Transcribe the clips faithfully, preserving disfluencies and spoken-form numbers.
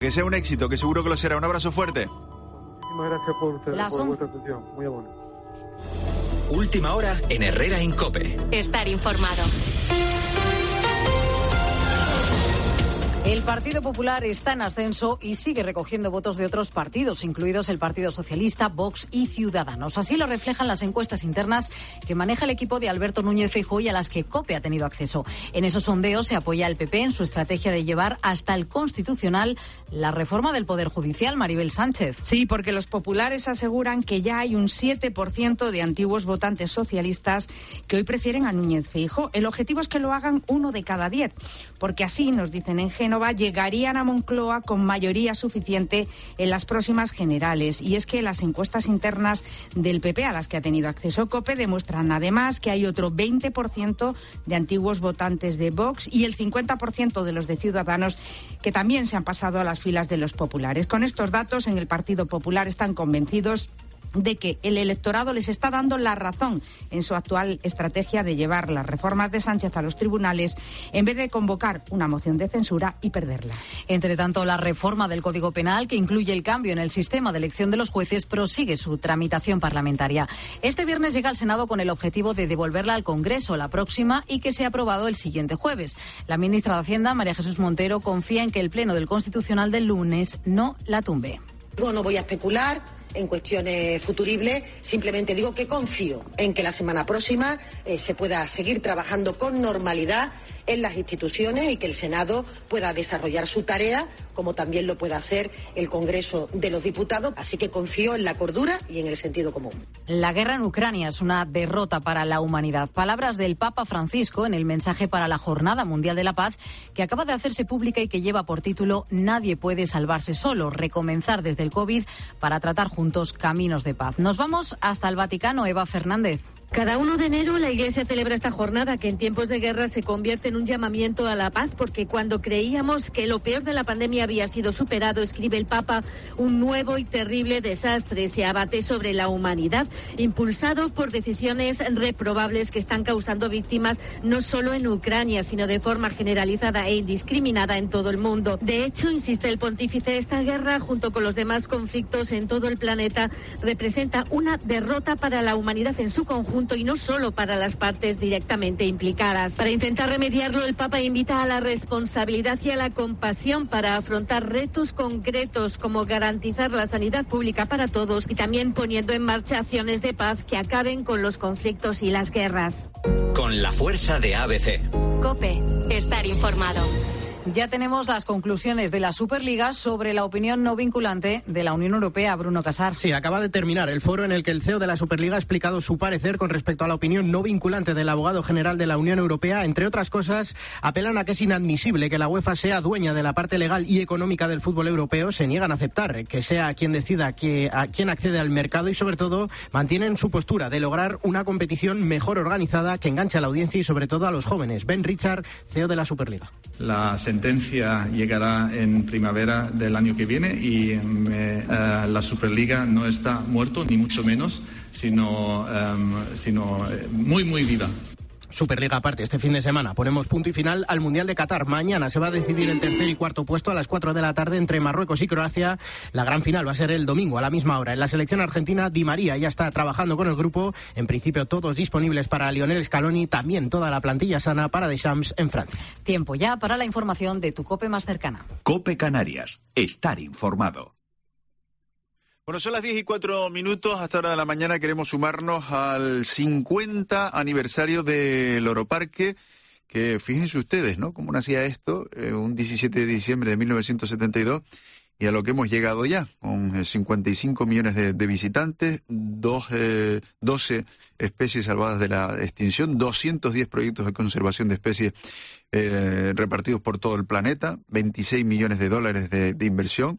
Que sea un éxito, que seguro que lo será. Un abrazo fuerte. Muchísimas gracias por, usted, por son... vuestra atención. Muy amable. Última hora en Herrera en COPE. Estar informado. El Partido Popular está en ascenso y sigue recogiendo votos de otros partidos, incluidos el Partido Socialista, Vox y Ciudadanos. Así lo reflejan las encuestas internas que maneja el equipo de Alberto Núñez Feijóo y a las que COPE ha tenido acceso. En esos sondeos se apoya al P P en su estrategia de llevar hasta el Constitucional la reforma del Poder Judicial. Maribel Sánchez. Sí, porque los populares aseguran que ya hay un siete por ciento de antiguos votantes socialistas que hoy prefieren a Núñez Feijóo. El objetivo es que lo hagan uno de cada diez, porque así, nos dicen en Génova, llegarían a Moncloa con mayoría suficiente en las próximas generales. Y es que las encuestas internas del P P a las que ha tenido acceso COPE demuestran además que hay otro veinte por ciento de antiguos votantes de Vox y el cincuenta por ciento de los de Ciudadanos que también se han pasado a las filas de los populares. Con estos datos, en el Partido Popular están convencidos de que el electorado les está dando la razón en su actual estrategia de llevar las reformas de Sánchez a los tribunales en vez de convocar una moción de censura y perderla. Entre tanto, la reforma del Código Penal, que incluye el cambio en el sistema de elección de los jueces, prosigue su tramitación parlamentaria. Este viernes llega al Senado con el objetivo de devolverla al Congreso la próxima y que sea aprobado el siguiente jueves. La ministra de Hacienda, María Jesús Montero, confía en que el Pleno del Constitucional del lunes no la tumbe. Yo no voy a especular en cuestiones futuribles, simplemente digo que confío en que la semana próxima eh, se pueda seguir trabajando con normalidad en las instituciones y que el Senado pueda desarrollar su tarea, como también lo pueda hacer el Congreso de los Diputados. Así que confío en la cordura y en el sentido común. La guerra en Ucrania es una derrota para la humanidad. Palabras del Papa Francisco en el mensaje para la Jornada Mundial de la Paz, que acaba de hacerse pública y que lleva por título "Nadie puede salvarse solo, recomenzar desde el COVID para tratar juntos caminos de paz". Nos vamos hasta el Vaticano. Eva Fernández. Cada uno de enero la Iglesia celebra esta jornada que en tiempos de guerra se convierte en un llamamiento a la paz, porque cuando creíamos que lo peor de la pandemia había sido superado, escribe el Papa, un nuevo y terrible desastre se abate sobre la humanidad, impulsado por decisiones reprobables que están causando víctimas no solo en Ucrania, sino de forma generalizada e indiscriminada en todo el mundo. De hecho, insiste el pontífice, esta guerra, junto con los demás conflictos en todo el planeta, representa una derrota para la humanidad en su conjunto y no solo para las partes directamente implicadas. Para intentar remediarlo, el Papa invita a la responsabilidad y a la compasión para afrontar retos concretos como garantizar la sanidad pública para todos y también poniendo en marcha acciones de paz que acaben con los conflictos y las guerras. Con la fuerza de A B C. COPE. Estar informado. Ya tenemos las conclusiones de la Superliga sobre la opinión no vinculante de la Unión Europea. Bruno Casar. Sí, acaba de terminar el foro en el que el C E O de la Superliga ha explicado su parecer con respecto a la opinión no vinculante del abogado general de la Unión Europea. Entre otras cosas, apelan a que es inadmisible que la UEFA sea dueña de la parte legal y económica del fútbol europeo. Se niegan a aceptar que sea quien decida que, a quién accede al mercado y, sobre todo, mantienen su postura de lograr una competición mejor organizada que enganche a la audiencia y, sobre todo, a los jóvenes. Ben Richard, C E O de la Superliga. La sentencia llegará en primavera del año que viene y me, uh, la Superliga no está muerto, ni mucho menos, sino, um, sino muy, muy viva. Superliga aparte, este fin de semana ponemos punto y final al Mundial de Qatar. Mañana se va a decidir el tercer y cuarto puesto a las cuatro de la tarde entre Marruecos y Croacia. La gran final va a ser el domingo a la misma hora. En la selección argentina, Di María ya está trabajando con el grupo. En principio todos disponibles para Lionel Scaloni, también toda la plantilla sana para Deschamps en Francia. Tiempo ya para la información de tu COPE más cercana. COPE Canarias. Estar informado. Bueno, son las diez y cuatro minutos. Hasta hora de la mañana queremos sumarnos al cincuenta aniversario del Oroparque, que fíjense ustedes, ¿no?, cómo nacía esto, eh, un diecisiete de diciembre de mil novecientos setenta y dos, y a lo que hemos llegado ya, con cincuenta y cinco millones de, de visitantes, dos, eh, doce especies salvadas de la extinción, doscientos diez proyectos de conservación de especies eh, repartidos por todo el planeta, veintiséis millones de dólares de, de inversión.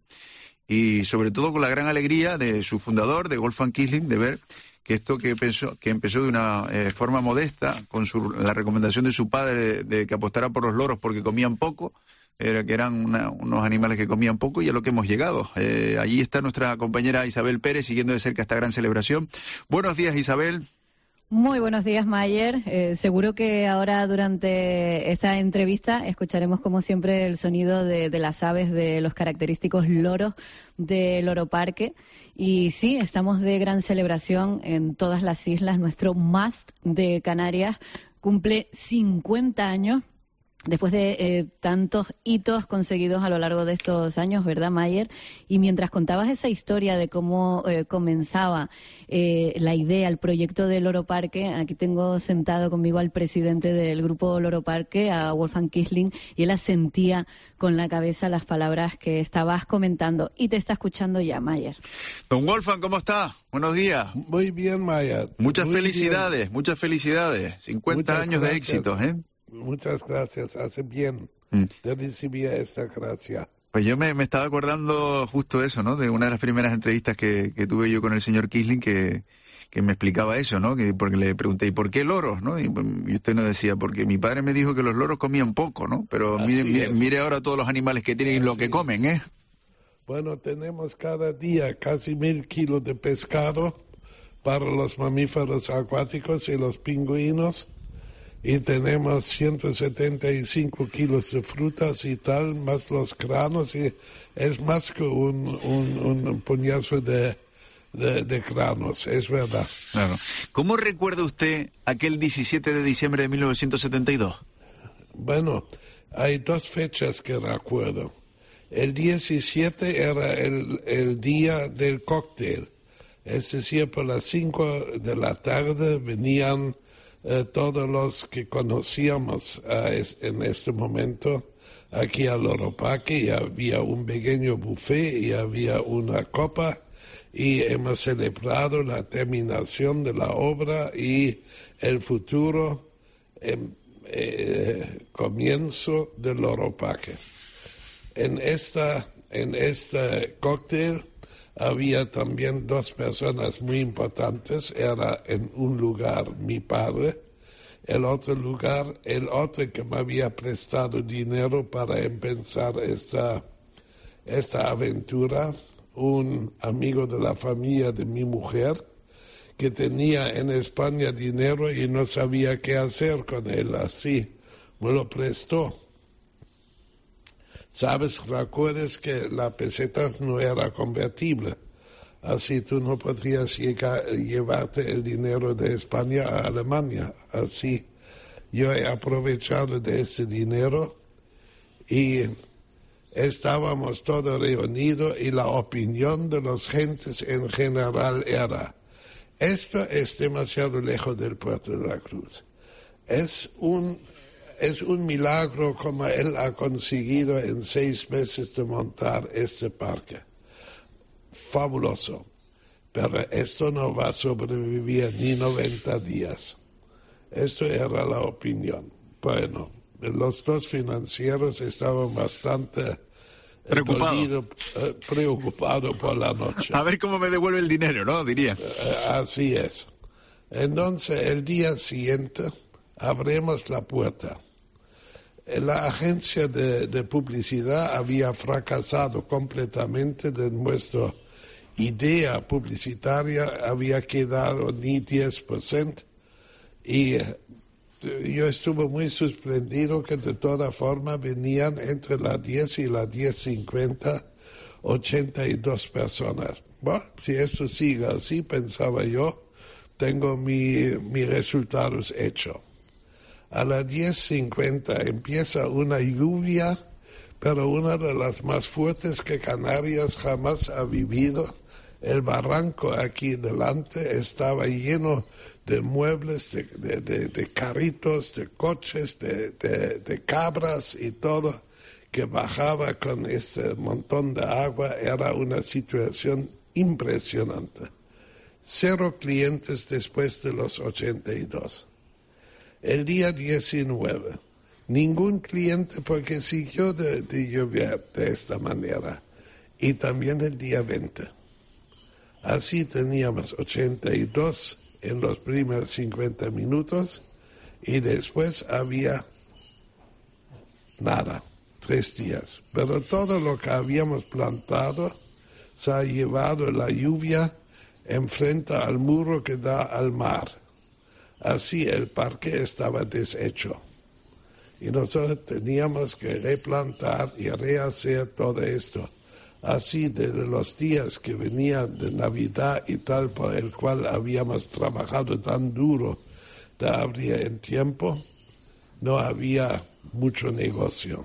Y sobre todo con la gran alegría de su fundador, de Wolfgang Kiessling, de ver que esto que pensó, que empezó de una eh, forma modesta, con su, la recomendación de su padre de, de que apostara por los loros porque comían poco, era que eran una, unos animales que comían poco, y a lo que hemos llegado. Eh, allí está nuestra compañera Isabel Pérez siguiendo de cerca esta gran celebración. Buenos días, Isabel. Muy buenos días, Mayer. Eh, seguro que ahora durante esta entrevista escucharemos como siempre el sonido de, de las aves, de los característicos loros del Loro Parque. Y sí, estamos de gran celebración en todas las islas. Nuestro must de Canarias cumple cincuenta años. Después de eh, tantos hitos conseguidos a lo largo de estos años, ¿verdad, Mayer? Y mientras contabas esa historia de cómo eh, comenzaba eh, la idea, el proyecto del Loro Parque, aquí tengo sentado conmigo al presidente del grupo Loro Parque, a Wolfgang Kiessling, y él asentía con la cabeza las palabras que estabas comentando. Y te está escuchando ya, Mayer. Don Wolfgang, ¿cómo está? Buenos días. Muy bien, Mayer. Muchas Muy felicidades, bien. muchas felicidades. cincuenta Muchas años gracias. de éxitos, ¿eh? Muchas gracias, hace bien Mm. de recibir esta gracia. Pues yo me, me estaba acordando justo eso, ¿no? De una de las primeras entrevistas que, que tuve yo con el señor Kiessling, que, que me explicaba eso, ¿no? Que, porque le pregunté, ¿y por qué loros, no? Y, y usted nos decía, porque mi padre me dijo que los loros comían poco, ¿no? Pero mire, mire, mire ahora todos los animales que tienen y lo que comen, ¿eh? Bueno, tenemos cada día casi mil kilos de pescado para los mamíferos acuáticos y los pingüinos. Y tenemos ciento setenta y cinco kilos de frutas y tal, más los granos, y es más que un, un, un puñazo de, de, de granos, es verdad. Claro. ¿Cómo recuerda usted aquel diecisiete de diciembre de mil novecientos setenta y dos? Bueno, hay dos fechas que recuerdo. El diecisiete era el, el día del cóctel, es decir, por las cinco de la tarde venían Eh, todos los que conocíamos uh, es, en este momento aquí al Loro Parque, y había un pequeño buffet y había una copa, y hemos celebrado la terminación de la obra y el futuro eh, eh, comienzo del Loro Parque. En esta, en este cóctel había también dos personas muy importantes. Era en un lugar mi padre, el otro lugar el otro que me había prestado dinero para empezar esta, esta aventura, un amigo de la familia de mi mujer que tenía en España dinero y no sabía qué hacer con él, así me lo prestó. Sabes, recuerdas que la peseta no era convertible, así tú no podrías llegar, llevarte el dinero de España a Alemania. Así yo he aprovechado de ese dinero y estábamos todos reunidos, y la opinión de los gentes en general era: esto es demasiado lejos del puerto de la Cruz. Es un Es un milagro como él ha conseguido en seis meses de montar este parque. Fabuloso. Pero esto no va a sobrevivir ni noventa días. Esto era la opinión. Bueno, los dos financieros estaban bastante preocupados eh, preocupado por la noche. A ver cómo me devuelve el dinero, ¿no? Diría. Eh, así es. Entonces, el día siguiente abrimos la puerta. La agencia de, de publicidad había fracasado completamente de nuestra idea publicitaria, había quedado ni diez por ciento, y yo estuve muy sorprendido que de toda forma venían entre las diez y las diez cincuenta ochenta y dos personas. Bueno, si esto sigue así, pensaba yo, tengo mi, mis resultados hechos. A las diez cincuenta empieza una lluvia, pero una de las más fuertes que Canarias jamás ha vivido. El barranco aquí delante estaba lleno de muebles, de, de, de, de carritos, de coches, de, de, de cabras y todo que bajaba con este montón de agua. Era una situación impresionante. Cero clientes después de los ochenta y dos. El día diecinueve, ningún cliente porque siguió de, de llover de esta manera. Y también el día veinte. Así teníamos ochenta y dos en los primeros cincuenta minutos y después había nada, tres días. Pero todo lo que habíamos plantado se ha llevado la lluvia enfrente al muro que da al mar. Así el parque estaba deshecho. Y nosotros teníamos que replantar y rehacer todo esto. Así, desde los días que venían de Navidad y tal, por el cual habíamos trabajado tan duro de abrir en tiempo, no había mucho negocio.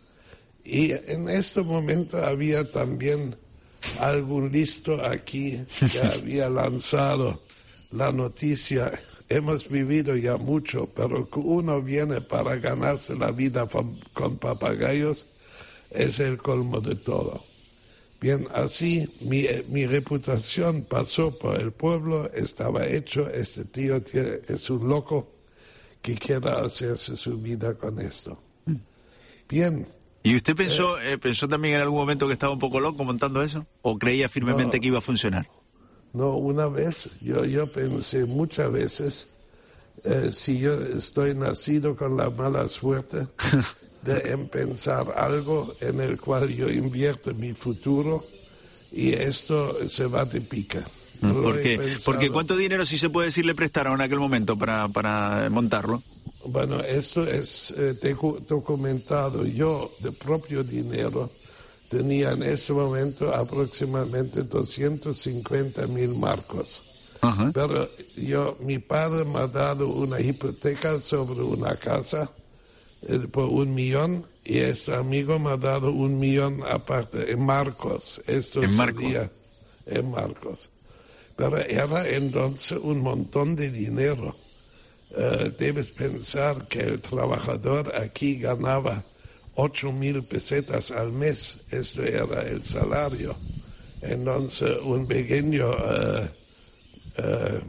Y en este momento había también algún listo aquí que había lanzado la noticia: hemos vivido ya mucho, pero que uno viene para ganarse la vida con papagayos es el colmo de todo. Bien, así mi, mi reputación pasó por el pueblo, estaba hecho, este tío tiene, es un loco que quiere hacerse su vida con esto. Bien. ¿Y usted pensó eh, eh, pensó también en algún momento que estaba un poco loco montando eso? ¿O creía firmemente no, que iba a funcionar? No, una vez, yo, yo pensé muchas veces, eh, si yo estoy nacido con la mala suerte de pensar algo en el cual yo invierto mi futuro y esto se va de pica. No ¿Por qué? Porque ¿cuánto dinero, si se puede decir, le prestaron en aquel momento para, para montarlo? Bueno, esto es eh, documentado. Yo, de propio dinero, tenía en ese momento aproximadamente doscientos cincuenta mil marcos. Uh-huh. Pero yo, mi padre me ha dado una hipoteca sobre una casa eh, por un millón y este amigo me ha dado un millón aparte en marcos. Esto ¿En sería marcos? En marcos. Pero era entonces un montón de dinero. Uh, debes pensar que el trabajador aquí ganaba ocho mil pesetas al mes. Esto era el salario. Entonces, un pequeño, uh, uh,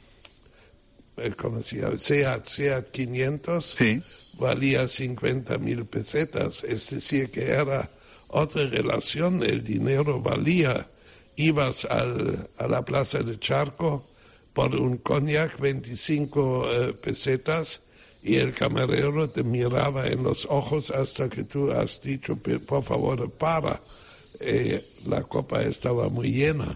¿cómo se llama? Seat, Seat quinientos, sí, valía cincuenta mil pesetas. Es decir, que era otra relación. El dinero valía. Ibas al, a la plaza de Charco por un cognac, veinticinco eh, pesetas, y el camarero te miraba en los ojos hasta que tú has dicho, por favor, para. Eh, la copa estaba muy llena.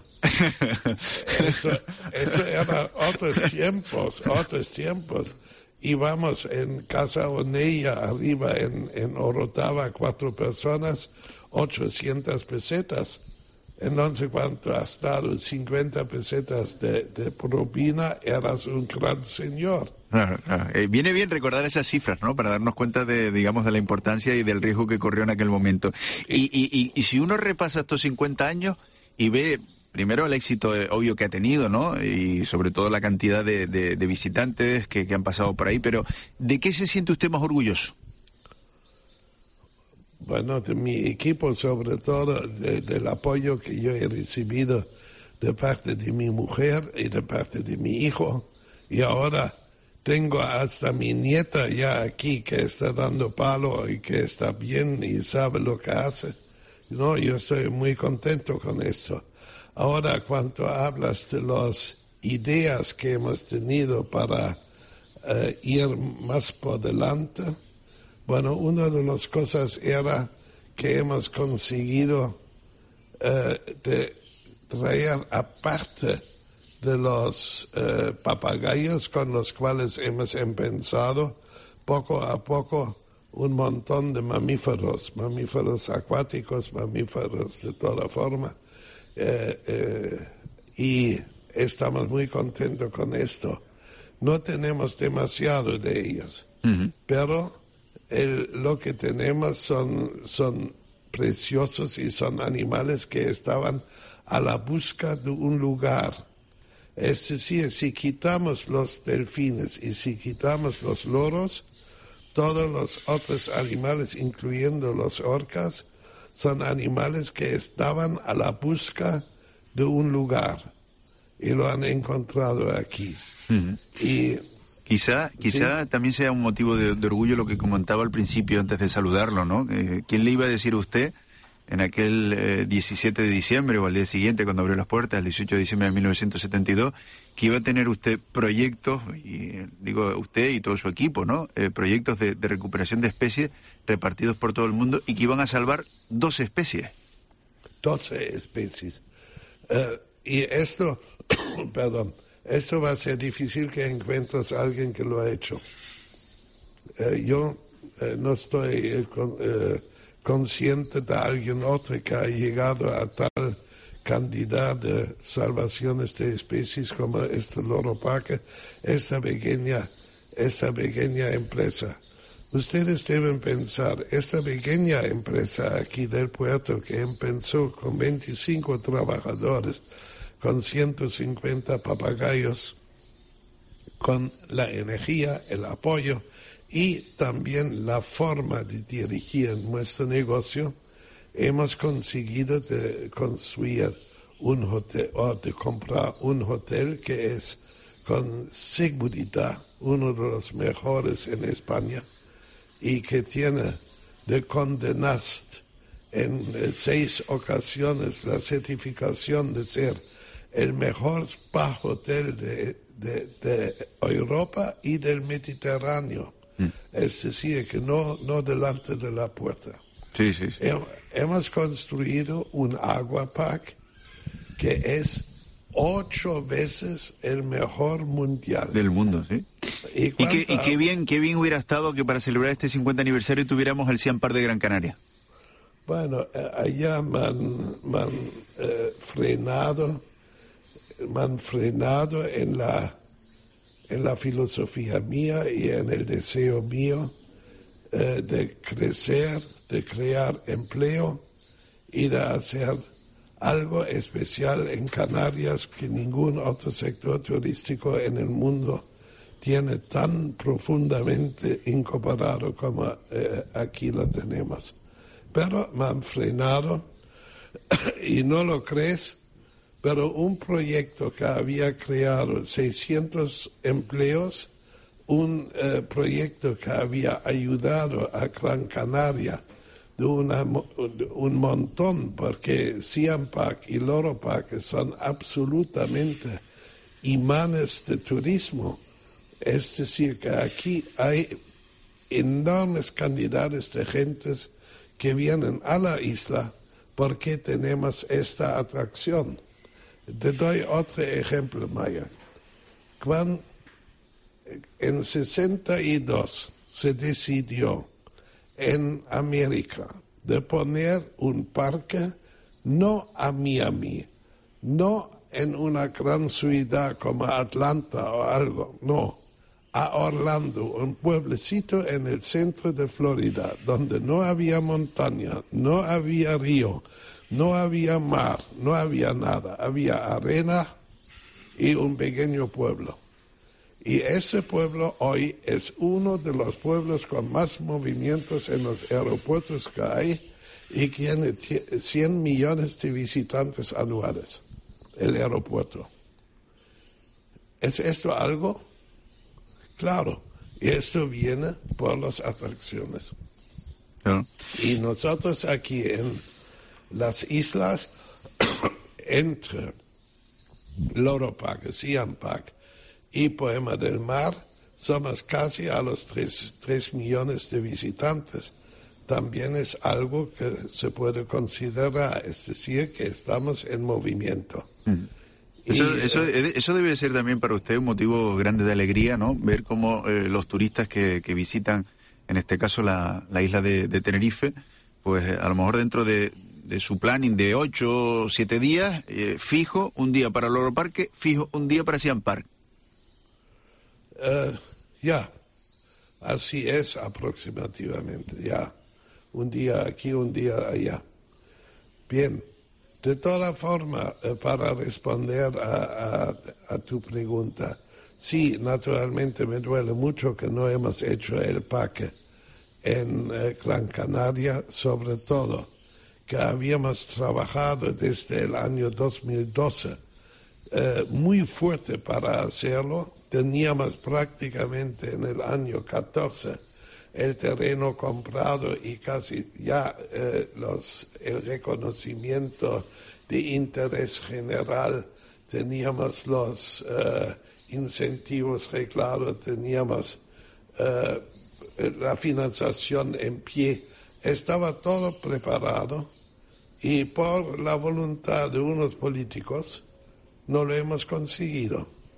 Eso, eso eran otros tiempos, otros tiempos. Íbamos en Casa Onella, arriba en, en Orotava, cuatro personas, ochocientas pesetas. Entonces, cuando has dado cincuenta pesetas de, de propina, eras un gran señor. Claro, claro. Eh, viene bien recordar esas cifras, ¿no? Para darnos cuenta de, digamos, de la importancia y del riesgo que corrió en aquel momento. Y, y, y, y si uno repasa estos cincuenta años y ve, primero, el éxito eh, obvio que ha tenido, ¿no? Y sobre todo la cantidad de, de, de visitantes que, que han pasado por ahí, pero ¿de qué se siente usted más orgulloso? Bueno, de mi equipo, sobre todo de, del apoyo que yo he recibido de parte de mi mujer y de parte de mi hijo. Y ahora tengo hasta mi nieta ya aquí que está dando palo y que está bien y sabe lo que hace. No, yo estoy muy contento con esto. Ahora, cuando hablas de las ideas que hemos tenido para uh, ir más por delante, bueno, una de las cosas era que hemos conseguido uh, de traer, aparte de los uh, papagayos con los cuales hemos empezado, poco a poco un montón de mamíferos, mamíferos acuáticos, mamíferos de toda forma, eh, eh, y estamos muy contentos con esto. No tenemos demasiado de ellos, uh-huh. pero el, lo que tenemos son, son preciosos y son animales que estaban a la busca de un lugar. Es decir, si quitamos los delfines y si quitamos los loros, todos los otros animales, incluyendo los orcas, son animales que estaban a la busca de un lugar y lo han encontrado aquí. Uh-huh. Y quizá, quizá ¿sí? también sea un motivo de, de orgullo lo que comentaba al principio antes de saludarlo, ¿no? Eh, ¿Quién le iba a decir a usted en aquel eh, diecisiete de diciembre o al día siguiente cuando abrió las puertas, el dieciocho de diciembre de mil novecientos setenta y dos, que iba a tener usted proyectos, y digo usted y todo su equipo, ¿no? Eh, proyectos de, de recuperación de especies repartidos por todo el mundo y que iban a salvar doce especies? doce especies. Uh, y esto, perdón, Esto va a ser difícil que encuentres a alguien que lo ha hecho. Eh, yo eh, no estoy eh, con, eh, consciente de alguien otro que ha llegado a tal cantidad de salvaciones de especies como este loro parque, esta pequeña, esta pequeña empresa. Ustedes deben pensar, esta pequeña empresa aquí del puerto que empezó con veinticinco trabajadores, con ciento cincuenta papagayos, con la energía, el apoyo y también la forma de dirigir nuestro negocio, hemos conseguido de construir un hotel o de comprar un hotel que es con seguridad uno de los mejores en España y que tiene de Condé Nast en seis ocasiones la certificación de ser el mejor spa hotel de, de, de Europa y del Mediterráneo. Mm. Es decir, que no, no delante de la puerta. Sí, sí, sí. Hemos construido un aquapark que es ocho veces el mejor mundial. Del mundo, sí. Y, y, que, y qué bien, qué bien hubiera estado que para celebrar este cincuenta aniversario tuviéramos el Siam Park de Gran Canaria. Bueno, eh, allá me han, me han eh, frenado, me han frenado en la, en la filosofía mía y en el deseo mío eh, de crecer, de crear empleo y de hacer algo especial en Canarias que ningún otro sector turístico en el mundo tiene tan profundamente incorporado como eh, aquí lo tenemos. Pero me han frenado y no lo crees, pero un proyecto que había creado seiscientos empleos, un eh, proyecto que había ayudado a Gran Canaria de, una, de un montón, porque Siam Park y Loro Parque son absolutamente imanes de turismo. Es decir, que aquí hay enormes cantidades de gentes que vienen a la isla porque tenemos esta atracción. Te doy otro ejemplo, Maya. Cuando en sesenta y dos se decidió en América de poner un parque no a Miami, no en una gran ciudad como Atlanta o algo, no, a Orlando, un pueblecito en el centro de Florida, donde no había montaña, no había río, no había mar, no había nada, había arena y un pequeño pueblo. Y ese pueblo hoy es uno de los pueblos con más movimientos en los aeropuertos que hay y tiene cien millones de visitantes anuales, el aeropuerto. ¿Es esto algo? Claro, y esto viene por las atracciones. ¿No? Y nosotros aquí en las islas, entre Loro Parque, Siam Park y Poema del Mar, somos casi a los tres, tres millones de visitantes. También es algo que se puede considerar, es decir, que estamos en movimiento. Mm. Eso, y, eso, eh, eso debe ser también para usted un motivo grande de alegría, ¿no? Ver cómo eh, los turistas que, que visitan, en este caso la, la isla de, de Tenerife, pues eh, a lo mejor dentro de, de su planning de ocho o siete días, eh, fijo un día para Loro Parque, fijo un día para Siam Park. Uh, ya, así es aproximadamente, ya. Un día aquí, un día allá. Bien, de toda forma, eh, para responder a, a, a tu pregunta, sí, naturalmente me duele mucho que no hemos hecho el parque en eh, Gran Canaria, sobre todo que habíamos trabajado desde el año dos mil doce eh, muy fuerte para hacerlo. Teníamos prácticamente en el año catorce el terreno comprado y casi ya eh, los, el reconocimiento de interés general, teníamos los eh, incentivos arreglados, teníamos eh, la financiación en pie, estaba todo preparado y por la voluntad de unos políticos no lo hemos conseguido.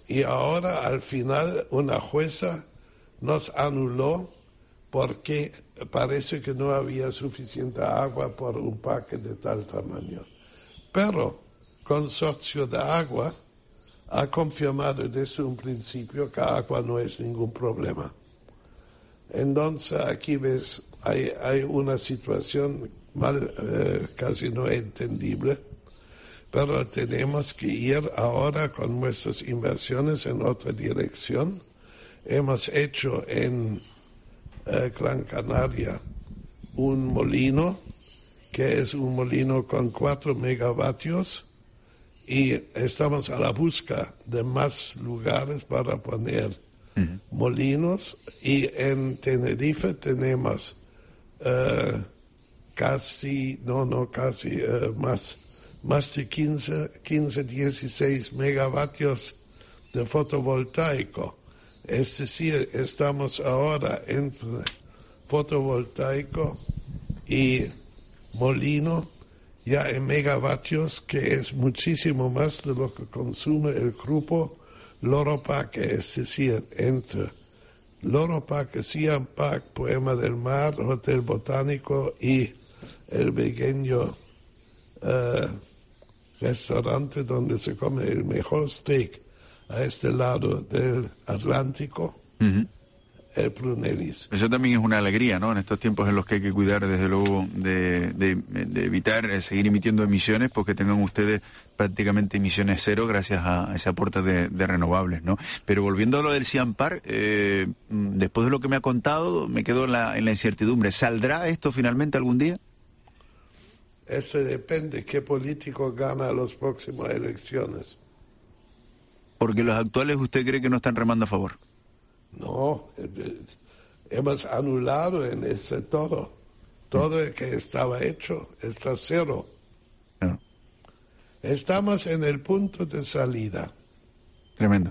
y ahora al final una jueza nos anuló porque parece que no había suficiente agua por un parque de tal tamaño. Pero Consorcio de Agua ha confirmado desde un principio que agua no es ningún problema. Entonces aquí ves, hay, hay una situación mal, eh, casi no entendible, pero tenemos que ir ahora con nuestras inversiones en otra dirección. Hemos hecho en eh, Gran Canaria un molino, que es un molino con cuatro megavatios, y estamos a la busca de más lugares para poner uh-huh. molinos, y en Tenerife tenemos uh, casi, no, no, casi uh, más, más de quince, quince, dieciséis megavatios de fotovoltaico. Es decir, estamos ahora entre fotovoltaico y molino, ya en megavatios, que es muchísimo más de lo que consume el grupo Loro Parque, es decir, entre Loro Parque, Siam Park, Poema del Mar, Hotel Botánico y el pequeño uh, restaurante donde se come el mejor steak a este lado del Atlántico. Uh-huh. El Brunellis. Eso también es una alegría, ¿no? En estos tiempos en los que hay que cuidar, desde luego, de, de, de evitar eh, seguir emitiendo emisiones, porque tengan ustedes prácticamente emisiones cero gracias a ese aporte de, de renovables, ¿no? Pero volviendo a lo del Siam Park, eh, después de lo que me ha contado, me quedo en la, en la incertidumbre. ¿Saldrá esto finalmente algún día? Eso depende qué político gana las próximas elecciones. Porque los actuales, ¿usted cree que no están remando a favor? No, hemos anulado en ese todo. Todo el que estaba hecho está cero. No. Estamos en el punto de salida. Tremendo.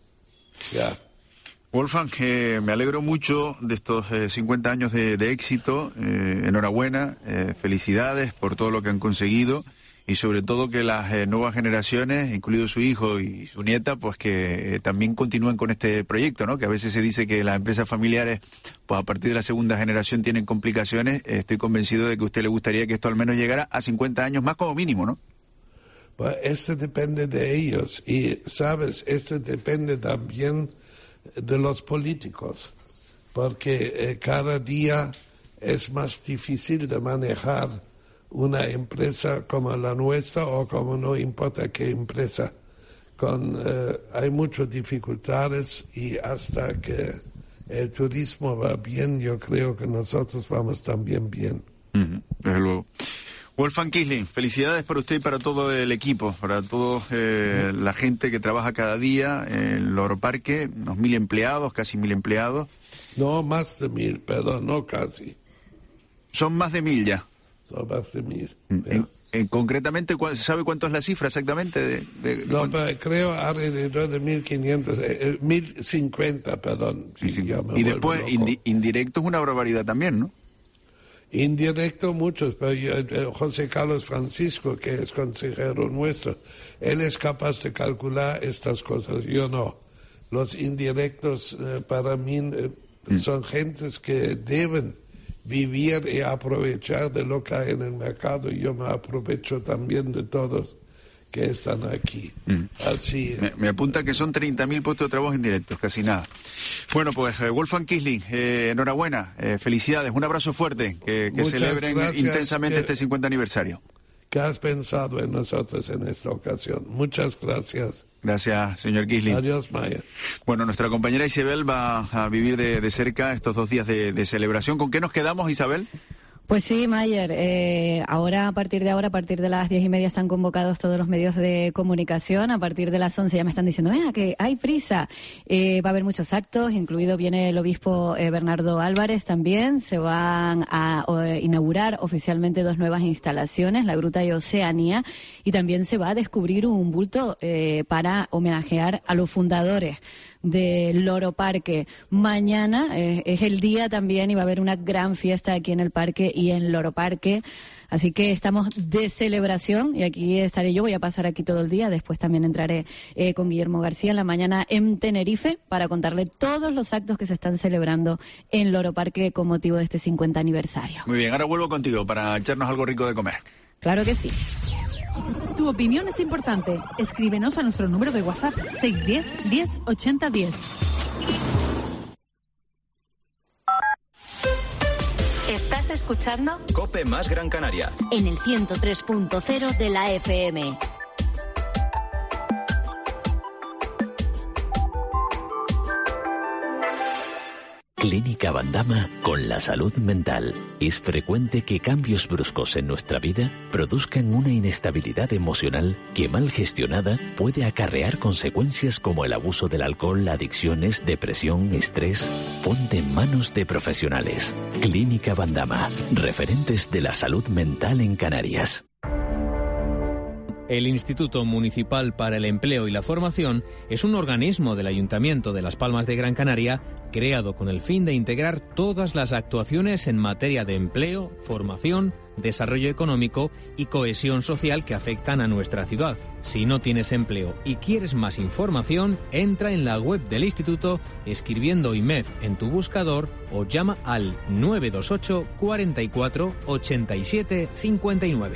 Ya. Wolfgang, eh, me alegro mucho de estos eh, cincuenta años de, de éxito. Eh, enhorabuena, eh, felicidades por todo lo que han conseguido. Y sobre todo que las eh, nuevas generaciones, incluido su hijo y su nieta, pues que eh, también continúen con este proyecto, ¿no? Que a veces se dice que las empresas familiares, pues a partir de la segunda generación tienen complicaciones. Eh, estoy convencido de que a usted le gustaría que esto al menos llegara a cincuenta años más como mínimo, ¿no? Pues esto depende de ellos. Y, ¿sabes? Esto depende también de los políticos. Porque eh, cada día es más difícil de manejar una empresa como la nuestra, o como no importa qué empresa. Con, eh, hay muchas dificultades, y hasta que el turismo va bien, yo creo que nosotros vamos también bien. Uh-huh, desde luego. Wolfgang Quisling, felicidades para usted y para todo el equipo, para toda eh, la gente que trabaja cada día en Loro Parque, unos mil empleados, casi mil empleados. No, más de mil, perdón, no casi. Son más de mil ya. Son más de mil. En, en, concretamente, ¿sabe cuánto es la cifra exactamente? De, de, de no, pero creo alrededor de mil quinientos, eh, mil cincuenta, perdón. Sí, sí. Y después, indi, indirecto es una barbaridad también, ¿no? Indirecto muchos, pero yo, eh, José Carlos Francisco, que es consejero nuestro, él es capaz de calcular estas cosas, yo no. Los indirectos eh, para mí eh, mm. son gentes que deben vivir y aprovechar de lo que hay en el mercado, y yo me aprovecho también de todos que están aquí. Mm. Así. Me, me apunta que son treinta mil puestos de trabajo indirectos, casi nada. Bueno, pues eh, Wolfgang Quisling, eh, enhorabuena, eh, felicidades, un abrazo fuerte, que, que celebren gracias, intensamente que, este cincuenta aniversario. Que has pensado en nosotros en esta ocasión. Muchas gracias. Gracias, señor Quisling. Adiós, Maya. Bueno, nuestra compañera Isabel va a vivir de, de cerca estos dos días de, de celebración. ¿Con qué nos quedamos, Isabel? Pues sí, Mayer, eh, ahora, a partir de ahora, a partir de las diez y media están convocados todos los medios de comunicación. A partir de las once ya me están diciendo, venga, que hay prisa. Eh, va a haber muchos actos, incluido viene el obispo eh, Bernardo Álvarez también. Se van a eh, inaugurar oficialmente dos nuevas instalaciones, la Gruta de Oceanía, y también se va a descubrir un bulto eh, para homenajear a los fundadores del Loro Parque. Mañana eh, es el día también, y va a haber una gran fiesta aquí en el parque y en Loro Parque. Así que estamos de celebración y aquí estaré yo, voy a pasar aquí todo el día, después también entraré eh, con Guillermo García en la mañana en Tenerife para contarle todos los actos que se están celebrando en Loro Parque con motivo de este cincuenta aniversario. Muy bien, ahora vuelvo contigo para echarnos algo rico de comer. Claro que sí. Tu opinión es importante. Escríbenos a nuestro número de WhatsApp seis uno cero, diez, ochenta, diez. ¿Estás escuchando? COPE más Gran Canaria. En el ciento tres punto cero de la F M. Clínica Bandama con la salud mental. Es frecuente que cambios bruscos en nuestra vida produzcan una inestabilidad emocional que, mal gestionada, puede acarrear consecuencias como el abuso del alcohol, adicciones, depresión, estrés. Ponte en manos de profesionales. Clínica Bandama, referentes de la salud mental en Canarias. El Instituto Municipal para el Empleo y la Formación es un organismo del Ayuntamiento de Las Palmas de Gran Canaria creado con el fin de integrar todas las actuaciones en materia de empleo, formación, desarrollo económico y cohesión social que afectan a nuestra ciudad. Si no tienes empleo y quieres más información, entra en la web del instituto escribiendo I M E F en tu buscador o llama al nueve dos ocho, cuarenta y cuatro, ochenta y siete, cincuenta y nueve.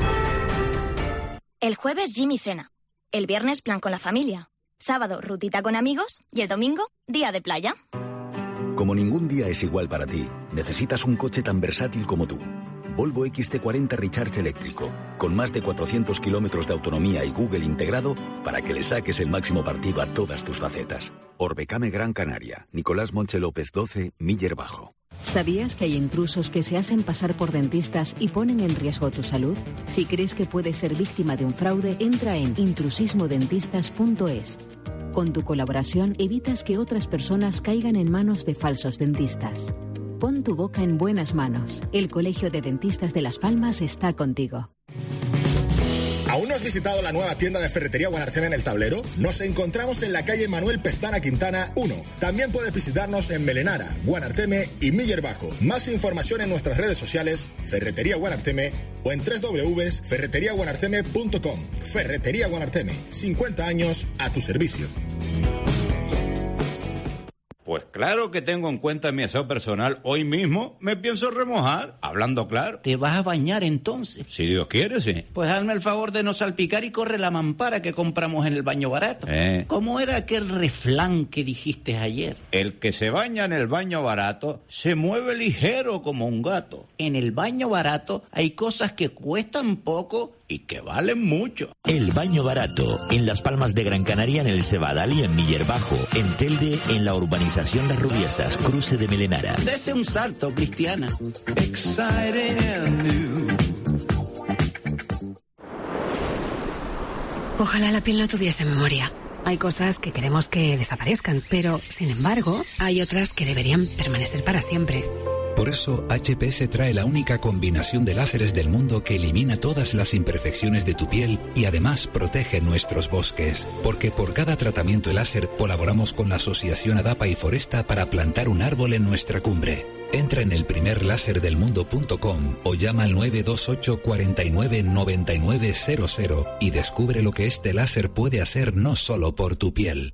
El jueves gym y cena, el viernes plan con la familia, sábado rutita con amigos y el domingo día de playa. Como ningún día es igual para ti, necesitas un coche tan versátil como tú. Volvo equis te cuarenta Recharge eléctrico, con más de cuatrocientos kilómetros de autonomía y Google integrado para que le saques el máximo partido a todas tus facetas. Orbecame Gran Canaria, Nicolás Monche López doce, Miller Bajo. ¿Sabías que hay intrusos que se hacen pasar por dentistas y ponen en riesgo tu salud? Si crees que puedes ser víctima de un fraude, entra en intrusismo dentistas punto es. Con tu colaboración evitas que otras personas caigan en manos de falsos dentistas. Pon tu boca en buenas manos. El Colegio de Dentistas de Las Palmas está contigo. ¿Aún no has visitado la nueva tienda de Ferretería Guanarteme en El Tablero? Nos encontramos en la calle Manuel Pestana Quintana uno. También puedes visitarnos en Melenara, Guanarteme y Miller Bajo. Más información en nuestras redes sociales, Ferretería Guanarteme, o en doble u doble u doble u punto ferretería guanarteme punto com. Ferretería Guanarteme, cincuenta años a tu servicio. Pues claro que tengo en cuenta mi aseo personal. Hoy mismo me pienso remojar, hablando claro. ¿Te vas a bañar entonces? Si Dios quiere, sí. Pues hazme el favor de no salpicar y corre la mampara que compramos en el baño barato. Eh. ¿Cómo era aquel refrán que dijiste ayer? El que se baña en el baño barato se mueve ligero como un gato. En el baño barato hay cosas que cuestan poco y que valen mucho. El Baño Barato, en Las Palmas de Gran Canaria, en el Cebadal y en Miller Bajo. En Telde, en la urbanización Las Rubiesas, cruce de Melenara. Dese un salto, Cristiana. Ojalá la piel no tuviese memoria. Hay cosas que queremos que desaparezcan, pero, sin embargo, hay otras que deberían permanecer para siempre. Por eso, H P S trae la única combinación de láseres del mundo que elimina todas las imperfecciones de tu piel y además protege nuestros bosques. Porque por cada tratamiento láser colaboramos con la Asociación Adapa y Foresta para plantar un árbol en nuestra cumbre. Entra en el primer láser del mundo punto com o llama al nueve dos ocho, cuarenta y nueve, noventa y nueve cero cero y descubre lo que este láser puede hacer no solo por tu piel.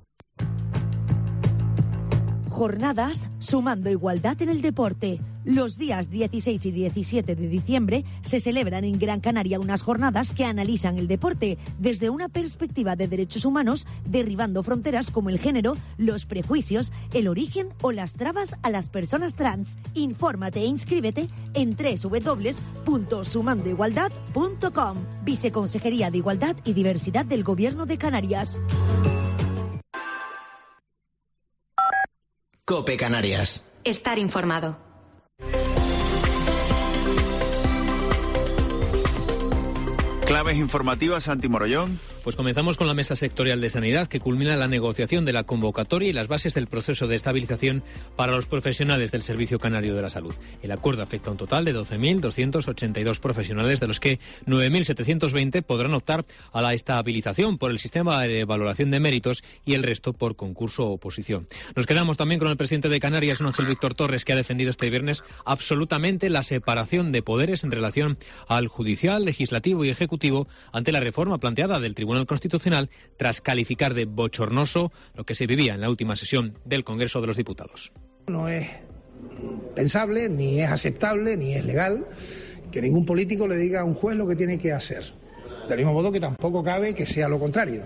Jornadas sumando igualdad en el deporte. Los días dieciséis y diecisiete de diciembre se celebran en Gran Canaria unas jornadas que analizan el deporte desde una perspectiva de derechos humanos, derribando fronteras como el género, los prejuicios, el origen o las trabas a las personas trans. Infórmate e inscríbete en doble u doble u doble u punto sumando igualdad punto com. Viceconsejería de Igualdad y Diversidad del Gobierno de Canarias. COPE Canarias. Estar informado. Claves informativas, Santi Morollón. Pues comenzamos con la Mesa Sectorial de Sanidad, que culmina la negociación de la convocatoria y las bases del proceso de estabilización para los profesionales del Servicio Canario de la Salud. El acuerdo afecta a un total de doce mil doscientos ochenta y dos profesionales, de los que nueve mil setecientos veinte podrán optar a la estabilización por el sistema de valoración de méritos y el resto por concurso o oposición. Nos quedamos también con el presidente de Canarias, don Ángel Víctor Torres, que ha defendido este viernes absolutamente la separación de poderes en relación al judicial, legislativo y ejecutivo ante la reforma planteada del Tribunal Constitucional, tras calificar de bochornoso lo que se vivía en la última sesión del Congreso de los Diputados. No es pensable, ni es aceptable, ni es legal que ningún político le diga a un juez lo que tiene que hacer. Del mismo modo que tampoco cabe que sea lo contrario.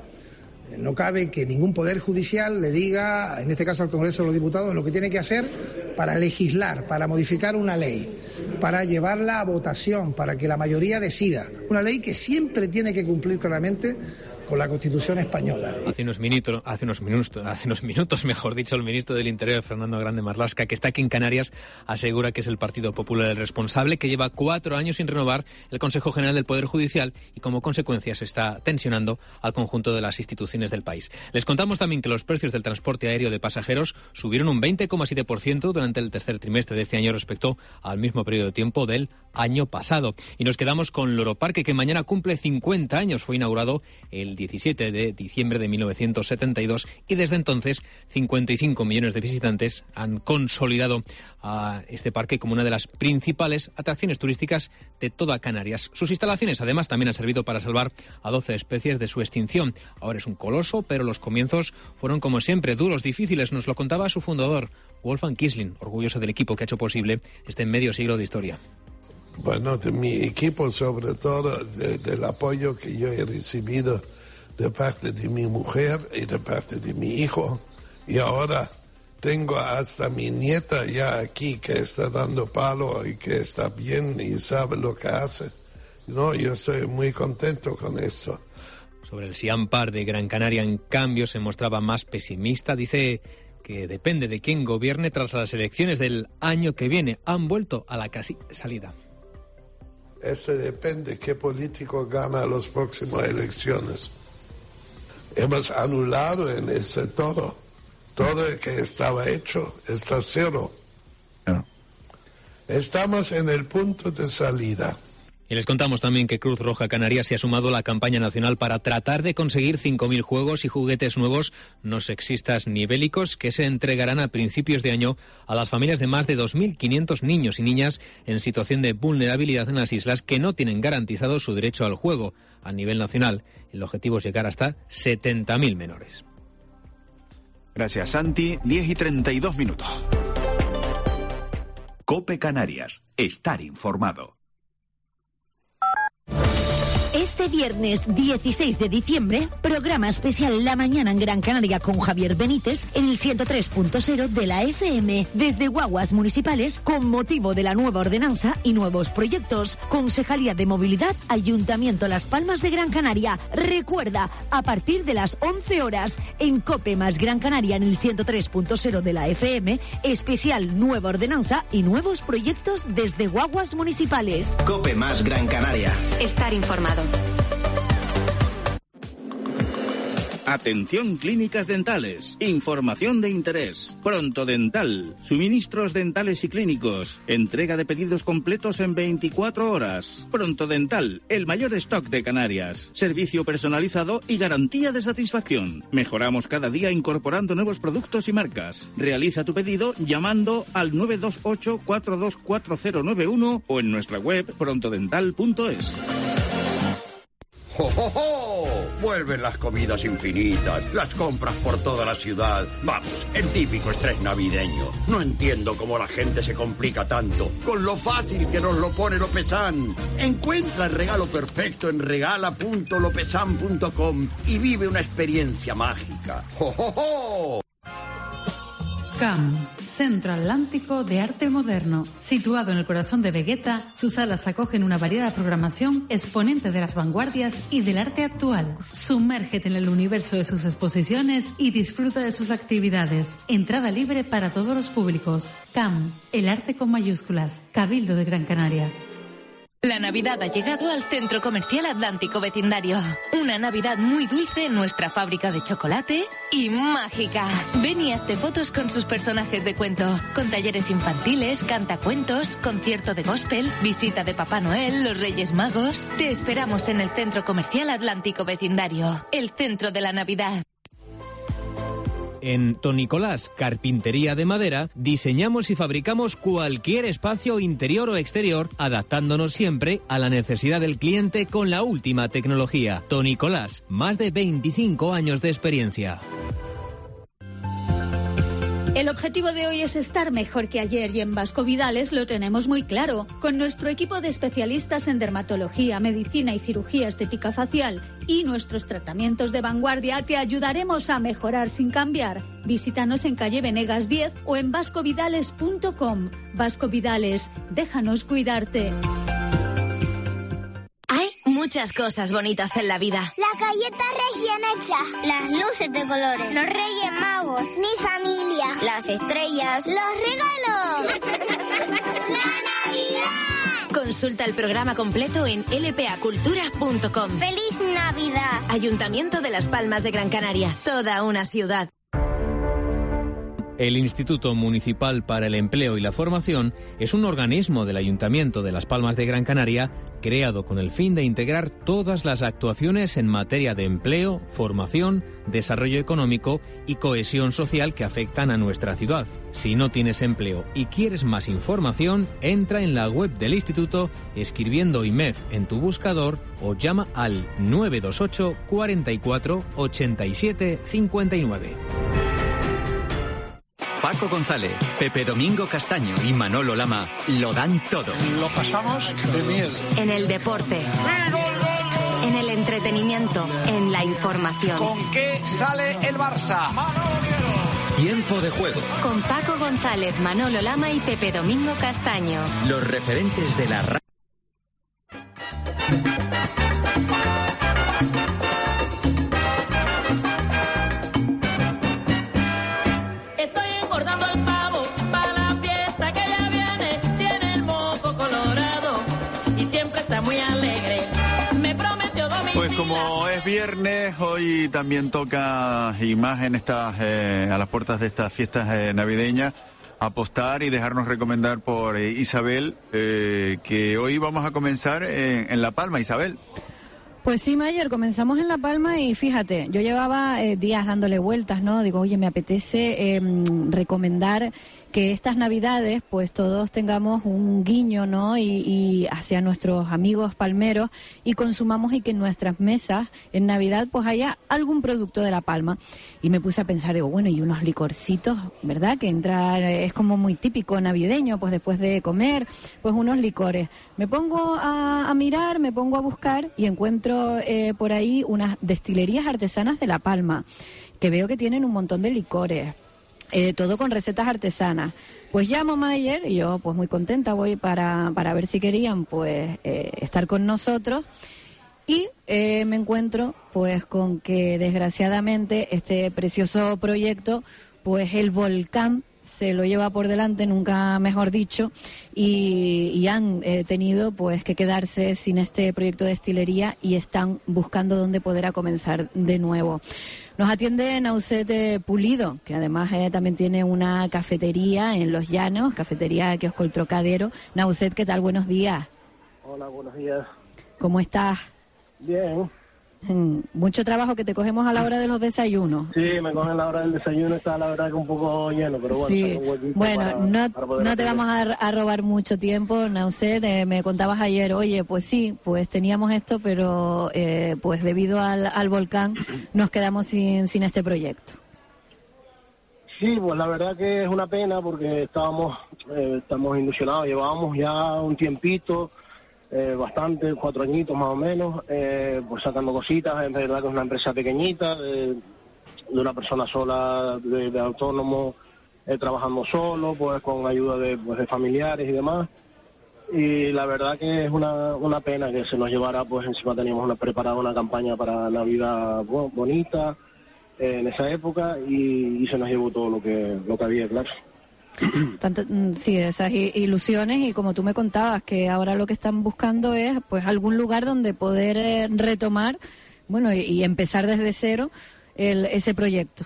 No cabe que ningún poder judicial le diga, en este caso al Congreso de los Diputados, lo que tiene que hacer para legislar, para modificar una ley, para llevarla a votación, para que la mayoría decida. Una ley que siempre tiene que cumplir claramente con la Constitución española. Hace unos minutos, hace unos minutos, hace unos minutos, mejor dicho, el ministro del Interior, Fernando Grande Marlaska, que está aquí en Canarias, asegura que es el Partido Popular el responsable, que lleva cuatro años sin renovar el Consejo General del Poder Judicial y como consecuencia se está tensionando al conjunto de las instituciones del país. Les contamos también que los precios del transporte aéreo de pasajeros subieron un veinte coma siete por ciento durante el tercer trimestre de este año respecto al mismo periodo de tiempo del año pasado. Y nos quedamos con Loro Parque, que mañana cumple cincuenta años. Fue inaugurado el diecisiete de diciembre de mil novecientos setenta y dos y desde entonces cincuenta y cinco millones de visitantes han consolidado a este parque como una de las principales atracciones turísticas de toda Canarias. Sus instalaciones además también han servido para salvar a doce especies de su extinción. Ahora es un coloso, pero los comienzos fueron como siempre duros, difíciles. Nos lo contaba su fundador, Wolfgang Kiesling, orgulloso del equipo que ha hecho posible este medio siglo de historia. Bueno, de mi equipo, sobre todo de, del apoyo que yo he recibido de parte de mi mujer y de parte de mi hijo. Y ahora tengo hasta mi nieta ya aquí que está dando palo y que está bien y sabe lo que hace. No, yo estoy muy contento con eso. Sobre el Siampar de Gran Canaria, en cambio, se mostraba más pesimista. Dice que depende de quién gobierne tras las elecciones del año que viene. Han vuelto a la casi salida. Eso depende de qué político gana las próximas elecciones. Hemos anulado en ese todo. Todo el que estaba hecho está cero. No. Estamos en el punto de salida. Y les contamos también que Cruz Roja Canaria se ha sumado a la campaña nacional para tratar de conseguir cinco mil juegos y juguetes nuevos, no sexistas ni bélicos, que se entregarán a principios de año a las familias de más de dos mil quinientos niños y niñas en situación de vulnerabilidad en las islas que no tienen garantizado su derecho al juego. A nivel nacional, el objetivo es llegar hasta setenta mil menores. Gracias, Santi. diez y treinta y dos minutos. COPE Canarias. Estar informado. Este viernes dieciséis de diciembre, programa especial La Mañana en Gran Canaria con Javier Benítez en el ciento tres punto cero de la F M, desde Guaguas Municipales, con motivo de la nueva ordenanza y nuevos proyectos. Concejalía de Movilidad, Ayuntamiento Las Palmas de Gran Canaria. Recuerda, a partir de las once horas, en COPE más Gran Canaria en el ciento tres punto cero de la F M, especial nueva ordenanza y nuevos proyectos desde Guaguas Municipales. COPE más Gran Canaria. Estar informado. Atención clínicas dentales. Información de interés. Pronto Dental. Suministros dentales y clínicos. Entrega de pedidos completos en veinticuatro horas. Pronto Dental. El mayor stock de Canarias. Servicio personalizado y garantía de satisfacción. Mejoramos cada día incorporando nuevos productos y marcas. Realiza tu pedido llamando al nueve dos ocho, cuatro dos cuatro cero nueve uno o en nuestra web pronto dental punto es. ¡Oh, oh, oh! Vuelven las comidas infinitas, las compras por toda la ciudad. Vamos, el típico estrés navideño. No entiendo cómo la gente se complica tanto, con lo fácil que nos lo pone Lopesan. Encuentra el regalo perfecto en regala punto lopesan punto com y vive una experiencia mágica. ¡Oh, oh, oh! C A M, Centro Atlántico de Arte Moderno. Situado en el corazón de Vegueta, sus salas acogen una variada programación exponente de las vanguardias y del arte actual. Sumérgete en el universo de sus exposiciones y disfruta de sus actividades. Entrada libre para todos los públicos. C A M, el arte con mayúsculas. Cabildo de Gran Canaria. La Navidad ha llegado al Centro Comercial Atlántico Vecindario. Una Navidad muy dulce en nuestra fábrica de chocolate y mágica. Ven y hazte fotos con sus personajes de cuento, con talleres infantiles, cantacuentos, concierto de gospel, visita de Papá Noel, los Reyes Magos. Te esperamos en el Centro Comercial Atlántico Vecindario, el centro de la Navidad. En Tonicolás Carpintería de Madera diseñamos y fabricamos cualquier espacio interior o exterior, adaptándonos siempre a la necesidad del cliente con la última tecnología. Tonicolás, más de veinticinco años de experiencia. El objetivo de hoy es estar mejor que ayer y en Vasco Vidales lo tenemos muy claro. Con nuestro equipo de especialistas en dermatología, medicina y cirugía estética facial y nuestros tratamientos de vanguardia te ayudaremos a mejorar sin cambiar. Visítanos en calle Venegas diez o en vasco vidales punto com. Vasco Vidales, déjanos cuidarte. Hay muchas cosas bonitas en la vida. La galleta recién hecha, las luces de colores, los Reyes Magos, mi familia, las estrellas, los regalos. ¡La Navidad! Consulta el programa completo en l p a cultura punto com. ¡Feliz Navidad! Ayuntamiento de Las Palmas de Gran Canaria. Toda una ciudad. El Instituto Municipal para el Empleo y la Formación es un organismo del Ayuntamiento de Las Palmas de Gran Canaria creado con el fin de integrar todas las actuaciones en materia de empleo, formación, desarrollo económico y cohesión social que afectan a nuestra ciudad. Si no tienes empleo y quieres más información, entra en la web del instituto escribiendo I M E F en tu buscador o llama al nueve dos ocho, cuarenta y cuatro, ochenta y siete, cincuenta y nueve. Paco González, Pepe Domingo Castaño y Manolo Lama lo dan todo. Lo pasamos de miedo. En el deporte, en el entretenimiento, en la información. ¿Con qué sale el Barça? Tiempo de juego. Con Paco González, Manolo Lama y Pepe Domingo Castaño. Los referentes de la radio. Como es viernes, hoy también toca, y más en estas, eh, a las puertas de estas fiestas eh, navideñas, apostar y dejarnos recomendar por eh, Isabel, eh, que hoy vamos a comenzar en, en La Palma. Isabel. Pues sí, Mayer, comenzamos en La Palma y fíjate, yo llevaba eh, días dándole vueltas, ¿no? Digo, oye, me apetece eh, recomendar que estas Navidades pues todos tengamos un guiño, ¿no? Y, y hacia nuestros amigos palmeros y consumamos y que en nuestras mesas en Navidad pues haya algún producto de La Palma. Y me puse a pensar, digo, bueno, y unos licorcitos, ¿verdad? Que entrar es como muy típico navideño, pues después de comer, pues unos licores. Me pongo a, a mirar, me pongo a buscar y encuentro eh, por ahí unas destilerías artesanas de La Palma, que veo que tienen un montón de licores. Eh, todo con recetas artesanas. Pues llamo a Mayer y yo pues muy contenta voy para, para ver si querían pues eh, estar con nosotros y eh, me encuentro pues con que desgraciadamente este precioso proyecto pues el volcán se lo lleva por delante, nunca mejor dicho, y, y han eh, tenido pues que quedarse sin este proyecto de destilería y están buscando dónde poder comenzar de nuevo. Nos atiende Nauset Pulido, que además eh, también tiene una cafetería en Los Llanos, cafetería Kiosco El Trocadero. Nauset, ¿qué tal? Buenos días. Hola, buenos días. ¿Cómo estás? Bien. Mucho trabajo que te cogemos a la hora de los desayunos. Sí, me cogen a la hora del desayuno, está la verdad que un poco lleno, pero bueno. Sí. Bueno, para, no, para no te vamos a, a robar mucho tiempo, Nauset. Eh, me contabas ayer, oye, pues sí, pues teníamos esto, pero eh, pues debido al, al volcán nos quedamos sin, sin este proyecto. Sí, pues la verdad que es una pena porque estábamos, eh, estamos ilusionados, llevábamos ya un tiempito. Eh, bastante, cuatro añitos más o menos, eh, pues sacando cositas. Es verdad que es una empresa pequeñita, de, de una persona sola, de, de autónomo, eh, trabajando solo, pues con ayuda de, pues, de familiares y demás. Y la verdad que es una, una pena que se nos llevara, pues encima teníamos una, preparada una campaña para Navidad bueno, bonita eh, en esa época y, y se nos llevó todo lo que, lo que había, claro. Tanto, sí, esas ilusiones, y como tú me contabas, que ahora lo que están buscando es pues algún lugar donde poder eh, retomar, bueno, y, y empezar desde cero el, ese proyecto.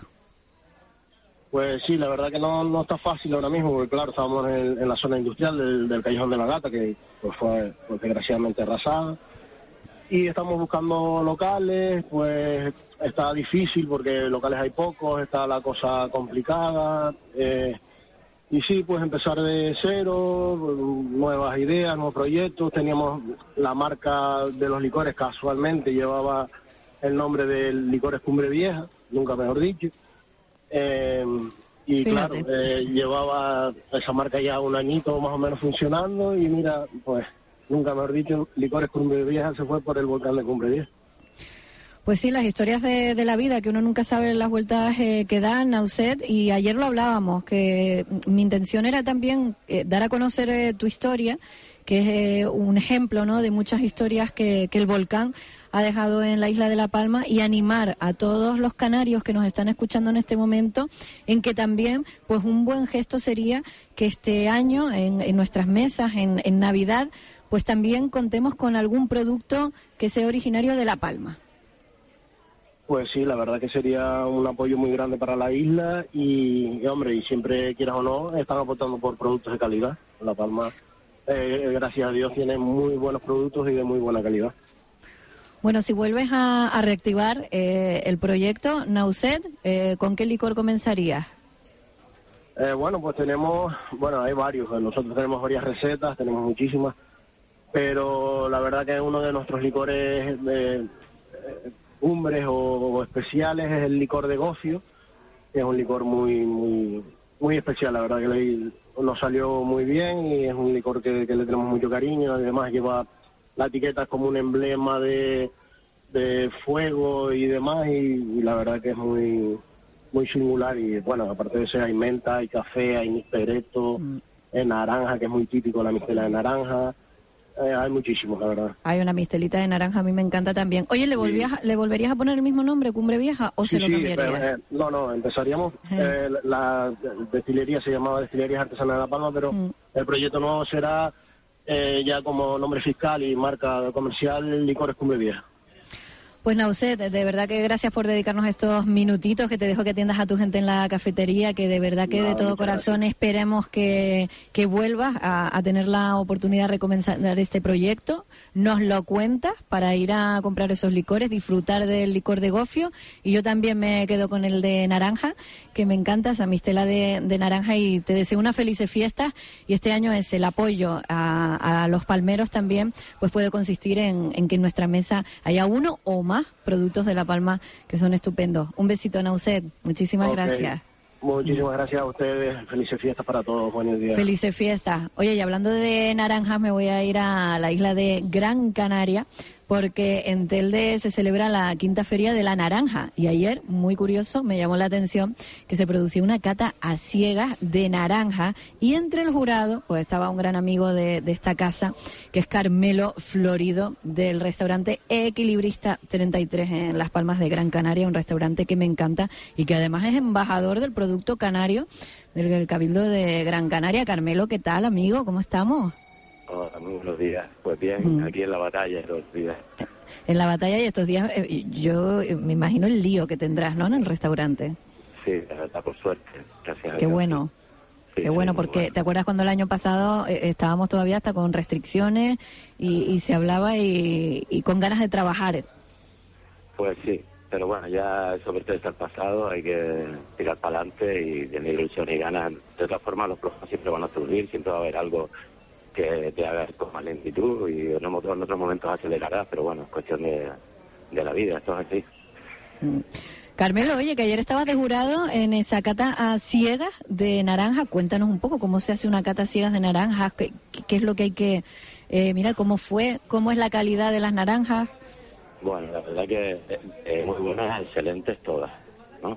Pues sí, la verdad que no, no está fácil ahora mismo, porque claro, estamos en, en la zona industrial del, del Callejón de la Gata, que pues fue pues, desgraciadamente arrasada, y estamos buscando locales. Pues está difícil porque locales hay pocos, está la cosa complicada, eh, y sí, pues empezar de cero, nuevas ideas, nuevos proyectos. Teníamos la marca de los licores, casualmente llevaba el nombre de Licores Cumbre Vieja, nunca mejor dicho. Eh, y Fíjate. claro, eh, llevaba esa marca ya un añito más o menos funcionando, y mira, pues nunca mejor dicho, Licores Cumbre Vieja se fue por el volcán de Cumbre Vieja. Pues sí, las historias de, de la vida, que uno nunca sabe las vueltas eh, que da, Nauset, y ayer lo hablábamos, que mi intención era también eh, dar a conocer eh, tu historia, que es eh, un ejemplo, ¿no?, de muchas historias que, que el volcán ha dejado en la isla de La Palma, y animar a todos los canarios que nos están escuchando en este momento en que también pues un buen gesto sería que este año en, en nuestras mesas, en, en Navidad, pues también contemos con algún producto que sea originario de La Palma. Pues sí, la verdad que sería un apoyo muy grande para la isla, y, y hombre, y siempre, quieras o no, están apostando por productos de calidad. La Palma, eh, gracias a Dios, tiene muy buenos productos y de muy buena calidad. Bueno, si vuelves a, a reactivar eh, el proyecto, Nauset, eh, ¿con qué licor comenzarías? Eh, bueno, pues tenemos, bueno, hay varios. Nosotros tenemos varias recetas, tenemos muchísimas, pero la verdad que uno de nuestros licores eh, eh, cumbres o, o especiales es el licor de gofio, que es un licor muy muy muy especial. La verdad que le, nos salió muy bien, y es un licor que, que le tenemos mucho cariño. Además lleva la etiqueta como un emblema de, de fuego y demás, y, y la verdad que es muy muy singular. Y bueno, aparte de eso hay menta, hay café, hay mistereto, mm. hay naranja, que es muy típico la mistela de naranja. Eh, hay muchísimos, la verdad. Hay una mistelita de naranja, a mí me encanta también. Oye, ¿le, volvías, sí. ¿le volverías a poner el mismo nombre, Cumbre Vieja, o sí, se lo sí, cambiarías? Eh, no, no, empezaríamos. Eh, la, la destilería se llamaba Destilerías Artesanas de La Palma, pero mm. el proyecto nuevo será eh, ya como nombre fiscal y marca comercial Licores Cumbre Vieja. Pues Nauset, de verdad que gracias por dedicarnos estos minutitos, que te dejo que atiendas a tu gente en la cafetería, que de verdad que no, de todo corazón gracias. Esperemos que, que vuelvas a, a tener la oportunidad de recomenzar este proyecto. Nos lo cuentas para ir a comprar esos licores, disfrutar del licor de gofio, y yo también me quedo con el de naranja, que me encanta, esa mistela de, de naranja, y te deseo unas felices fiestas. Y este año es el apoyo a, a los palmeros también, pues puede consistir en, en que en nuestra mesa haya uno o más productos de La Palma que son estupendos. Un besito, Nauset. Muchísimas okay. gracias. Muchísimas gracias a ustedes. Felices fiestas para todos. Buenos días. Felices fiestas. Oye, y hablando de naranjas, me voy a ir a la isla de Gran Canaria, porque en Telde se celebra la quinta feria de la naranja, y ayer, muy curioso, me llamó la atención que se producía una cata a ciegas de naranja, y entre el jurado pues estaba un gran amigo de, de esta casa, que es Carmelo Florido, del restaurante Equilibrista treinta y tres en Las Palmas de Gran Canaria, un restaurante que me encanta y que además es embajador del producto canario del Cabildo de Gran Canaria. Carmelo, ¿qué tal, amigo? ¿Cómo estamos? Hola, muy buenos días. Pues bien, mm. aquí en la batalla estos días. En la batalla y estos días, eh, yo me imagino el lío que tendrás, ¿no?, en el restaurante. Sí, la verdad, por suerte. Gracias a Qué Dios. bueno. Sí, Qué sí, bueno, porque bueno. ¿Te acuerdas cuando el año pasado eh, estábamos todavía hasta con restricciones y, y se hablaba y, y con ganas de trabajar? Pues sí, pero bueno, ya eso pertenece al pasado, hay que tirar para adelante y tener ilusión y ganas. De todas formas, los problemas siempre van a surgir, siempre va a haber algo que te haga con más lentitud, y en otros, en otros momentos acelerarás, pero bueno, es cuestión de, de la vida, esto es así. Mm. Carmelo, oye, que ayer estabas de jurado en esa cata a ciegas de naranja. Cuéntanos un poco cómo se hace una cata a ciegas de naranjas, qué, qué es lo que hay que eh, mirar, cómo fue, cómo es la calidad de las naranjas. Bueno, la verdad que eh, muy buenas, excelentes todas, ¿no?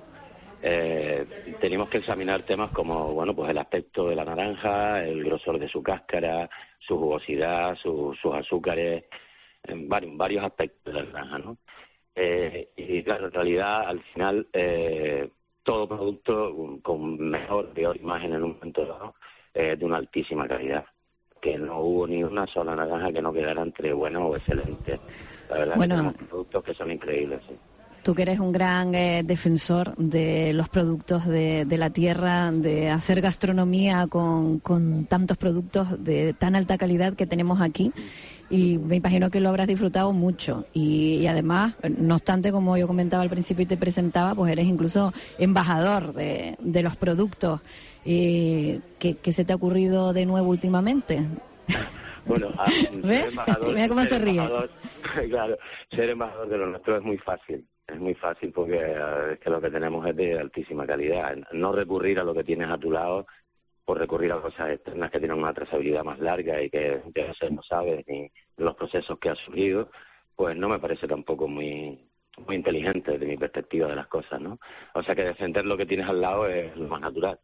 Eh, tenemos que examinar temas como, bueno, pues el aspecto de la naranja, el grosor de su cáscara, su jugosidad, su, sus azúcares, en varios, varios aspectos de la naranja, ¿no? Eh, y claro, en realidad, al final, eh, todo producto con mejor, peor imagen en un momento dado, eh, de una altísima calidad. Que no hubo ni una sola naranja que no quedara entre bueno o excelente. La verdad bueno, que tenemos productos que son increíbles, sí. Tú que eres un gran eh, defensor de los productos de, de la tierra, de hacer gastronomía con, con tantos productos de tan alta calidad que tenemos aquí, y me imagino que lo habrás disfrutado mucho. Y, y además, no obstante, como yo comentaba al principio y te presentaba, pues eres incluso embajador de, de los productos. Eh, ¿qué, ¿Qué se te ha ocurrido de nuevo últimamente? Bueno, a, ¿ves? Mira cómo se ríe. Claro, ser embajador de lo nuestro es muy fácil. Es muy fácil porque es que lo que tenemos es de altísima calidad. No recurrir a lo que tienes a tu lado por recurrir a cosas externas que tienen una trazabilidad más larga y que a veces no sabes ni los procesos que has sufrido, pues no me parece tampoco muy muy inteligente desde mi perspectiva de las cosas, ¿no? O sea que defender lo que tienes al lado es lo más natural.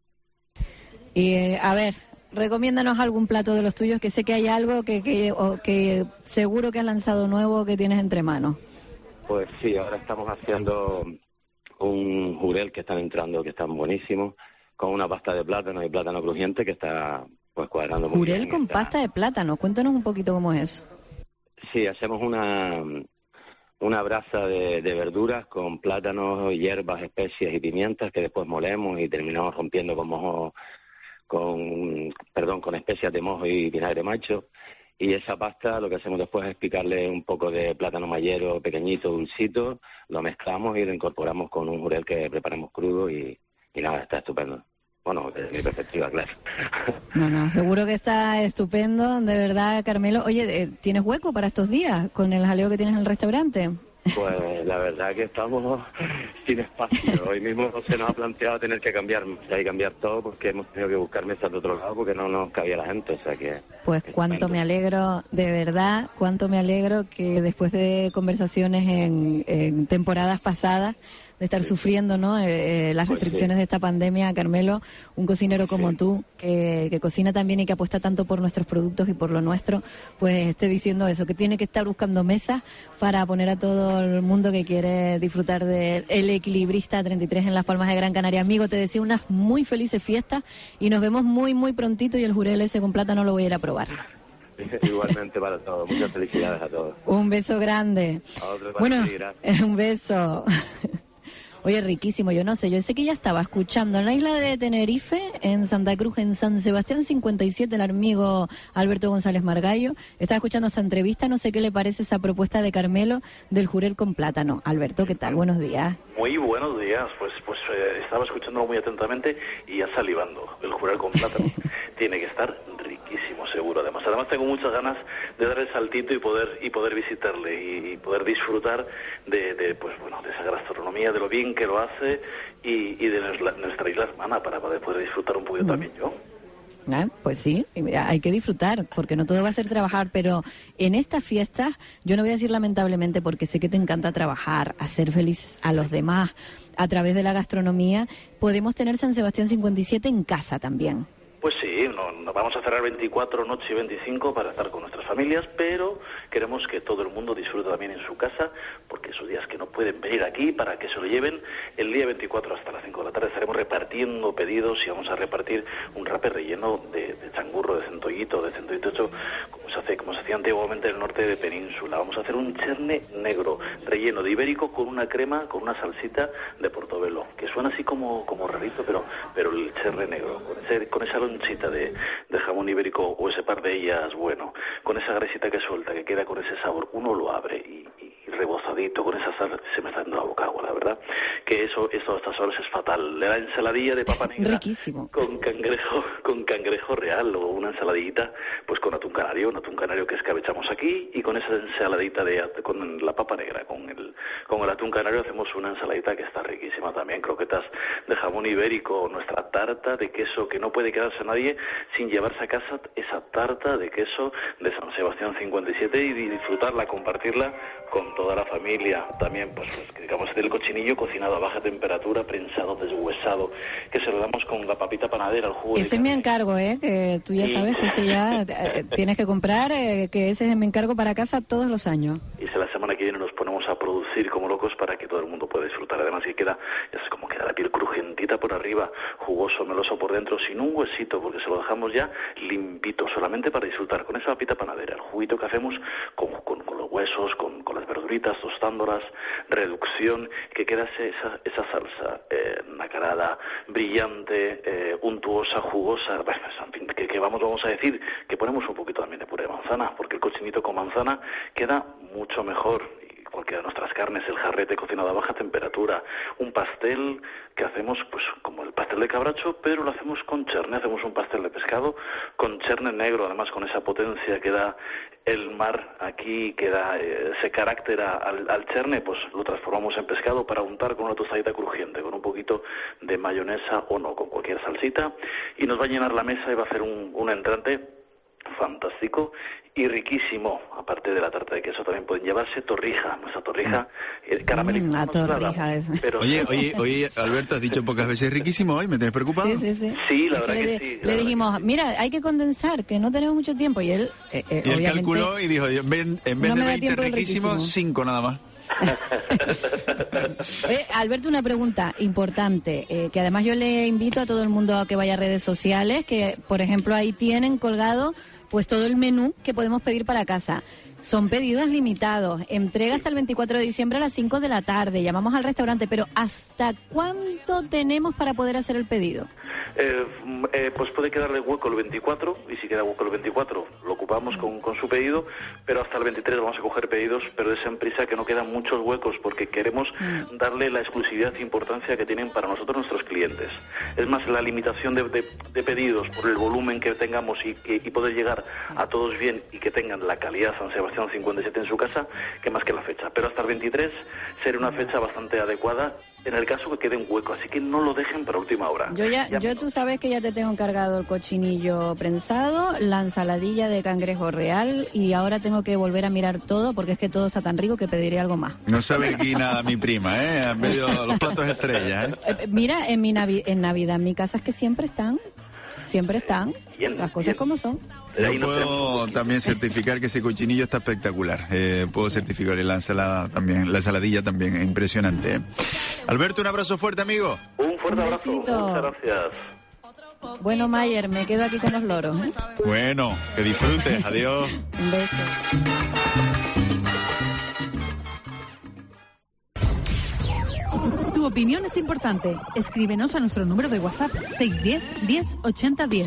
Y eh, a ver, recomiéndanos algún plato de los tuyos, que sé que hay algo que, que, o que seguro que has lanzado nuevo que tienes entre manos. Pues sí, ahora estamos haciendo un jurel que están entrando, que están buenísimos, con una pasta de plátano y plátano crujiente que está pues cuadrando muy bien. Jurel con está... pasta de plátano, cuéntanos un poquito cómo es eso. Sí, hacemos una una brasa de, de verduras con plátanos, hierbas, especias y pimientas que después molemos y terminamos rompiendo con mojo, con perdón, con especias de mojo y vinagre macho. Y esa pasta lo que hacemos después es picarle un poco de plátano mayero pequeñito, dulcito, lo mezclamos y lo incorporamos con un jurel que preparamos crudo y, y nada, está estupendo. Bueno, desde mi perspectiva, claro. No, no, seguro que está estupendo, de verdad, Carmelo. Oye, ¿tienes hueco para estos días con el jaleo que tienes en el restaurante? Pues la verdad que estamos sin espacio. Hoy mismo se nos ha planteado tener que cambiar, hay cambiar todo porque hemos tenido que buscar mesas de otro lado porque no nos cabía la gente, o sea que... Pues cuánto me alegro, de verdad, cuánto me alegro que después de conversaciones en, en temporadas pasadas, de estar sufriendo, ¿no? Eh, eh, las restricciones pues sí. de esta pandemia, Carmelo, un cocinero como sí. tú, que, que cocina también y que apuesta tanto por nuestros productos y por lo nuestro, pues esté diciendo eso, que tiene que estar buscando mesas para poner a todo el mundo que quiere disfrutar de El Equilibrista treinta y tres en Las Palmas de Gran Canaria. Amigo, te deseo unas muy felices fiestas y nos vemos muy, muy prontito, y el jurel ese con plátano lo voy a ir a probar. Igualmente para todos, muchas felicidades a todos. Un beso grande. A otro, bueno, ti, un beso. Oye, riquísimo, yo no sé, yo sé que ya estaba escuchando en la isla de Tenerife, en Santa Cruz, en San Sebastián cincuenta y siete, el amigo Alberto González Margallo, estaba escuchando esta entrevista, no sé qué le parece esa propuesta de Carmelo del jurel con plátano. Alberto, ¿qué tal? Buenos días. Muy buenos días, pues pues eh, estaba escuchándolo muy atentamente y ya salivando. El jurel con plátano tiene que estar riquísimo, seguro. Además, además tengo muchas ganas de dar el saltito y poder y poder visitarle y, y poder disfrutar de, de pues bueno de esa gastronomía, de lo bien que lo hace y, y de nuestra, nuestra isla hermana para poder, poder disfrutar un poquito mm. también yo. Ah, pues sí, hay que disfrutar, porque no todo va a ser trabajar, pero en estas fiestas, yo no voy a decir lamentablemente, porque sé que te encanta trabajar, hacer felices a los demás a través de la gastronomía, podemos tener San Sebastián cincuenta y siete en casa también. Pues sí, no, no vamos a cerrar veinticuatro noche y veinticinco para estar con nuestras familias, pero queremos que todo el mundo disfrute también en su casa, porque esos días que no pueden venir aquí para que se lo lleven, el día veinticuatro hasta las cinco de la tarde estaremos repartiendo pedidos y vamos a repartir un rape relleno de, de changurro, de centollito, de centollito hecho como se hace, como se hacía antiguamente en el norte de Península. Vamos a hacer un cherne negro relleno de ibérico con una crema, con una salsita de portobelo, que suena así como, como rarito, pero, pero el cherne negro, con, ese, con esa lonchita de, de jamón ibérico o ese par de ellas, bueno, con esa grasita que suelta, que queda con ese sabor, uno lo abre y, y, y rebozadito, con esa sal, se me está dando la boca agua, la verdad, que eso, eso a estas horas es fatal. La ensaladilla de papa negra riquísimo con cangrejo, con cangrejo real o una ensaladita, pues con atún canario, un atún canario que escabechamos aquí y con esa ensaladita de, con la papa negra, con el, con el atún canario hacemos una ensaladita que está riquísima también, croquetas de jamón ibérico, nuestra tarta de queso que no puede quedarse nadie sin llevarse a casa esa tarta de queso de San Sebastián cincuenta y siete y disfrutarla, compartirla con toda la familia. También, pues, pues digamos, del cochinillo cocinado a baja temperatura, prensado, deshuesado, que se lo damos con la papita panadera, el jugo. Ese es mi encargo, ¿eh? Que tú ya sabes que ese ya eh, tienes que comprar, eh, que ese es mi encargo para casa todos los años. Y se la hacemos semana que viene nos ponemos a producir como locos para que todo el mundo pueda disfrutar. Además que queda, ya sabes cómo queda la piel crujientita por arriba, jugoso, meloso por dentro, sin un huesito, porque se lo dejamos ya limpito, solamente para disfrutar con esa papita panadera, el juguito que hacemos con, con, con los huesos, con, con las verduritas, tostándolas, reducción, que queda esa, esa salsa eh, nacarada, brillante, eh, untuosa, jugosa, bueno, en fin, que, que vamos, vamos a decir que ponemos un poquito también de puré de manzana, porque el cochinito con manzana queda mucho mejor. Cualquiera de nuestras carnes, el jarrete cocinado a baja temperatura, un pastel que hacemos pues como el pastel de cabracho, pero lo hacemos con cherne, hacemos un pastel de pescado con cherne negro, además con esa potencia que da el mar aquí, que da eh, ese carácter a, al, al cherne, pues lo transformamos en pescado para untar con una tostadita crujiente, con un poquito de mayonesa o no, con cualquier salsita, y nos va a llenar la mesa y va a hacer un, un entrante fantástico y riquísimo. Aparte de la tarta de queso también pueden llevarse torrija, nuestra torrija eh, caramelizada. Mm, torrija esa. Pero... Oye, oye, oye, Alberto, has dicho pocas veces riquísimo hoy, ¿me tienes preocupado? Sí, sí, sí. Sí, la es verdad que, que, le, sí. Le dijimos, mira, hay que condensar, que no tenemos mucho tiempo, y él, eh, eh, y él obviamente, calculó y dijo, en vez, en vez no de veinte riquísimo, cinco nada más. eh, Alberto, una pregunta importante, eh, que además yo le invito a todo el mundo a que vaya a redes sociales, que por ejemplo ahí tienen colgado pues todo el menú que podemos pedir para casa. Son pedidos limitados, entrega hasta el veinticuatro de diciembre a las cinco de la tarde, llamamos al restaurante, pero ¿hasta cuánto tenemos para poder hacer el pedido? Eh, eh, pues puede quedarle hueco el veinticuatro, y si queda hueco el veinticuatro lo ocupamos con, con su pedido, pero hasta el veintitrés vamos a coger pedidos, pero es en prisa, que no quedan muchos huecos, porque queremos mm. darle la exclusividad e importancia que tienen para nosotros nuestros clientes. Es más, la limitación de, de, de pedidos por el volumen que tengamos y, que, y poder llegar a todos bien y que tengan la calidad San Sebastián cincuenta y siete en su casa, que más que la fecha. Pero hasta el veintitrés será una fecha bastante adecuada en el caso que quede un hueco, así que no lo dejen para última hora. Yo ya, ya yo tú sabes que ya te tengo encargado el cochinillo prensado, la ensaladilla de cangrejo real, y ahora tengo que volver a mirar todo porque es que todo está tan rico que pediré algo más. No sabe aquí nada mi prima, ¿eh? Han pedido los platos estrellas, ¿eh? eh mira, en mi Navi en Navidad en mi casa es que siempre están, siempre están, bien, las cosas bien. Como son. Yo puedo también certificar que ese cochinillo está espectacular. Eh, puedo certificar la ensalada también, la ensaladilla también, impresionante. ¿eh? Alberto, un abrazo fuerte, amigo. Un fuerte un abrazo, muchas gracias. Bueno, Mayer, me quedo aquí con los loros. ¿eh? Bueno, que disfrutes, adiós. Un beso. Tu opinión es importante. Escríbenos a nuestro número de WhatsApp seis uno cero, diez, ochenta, diez.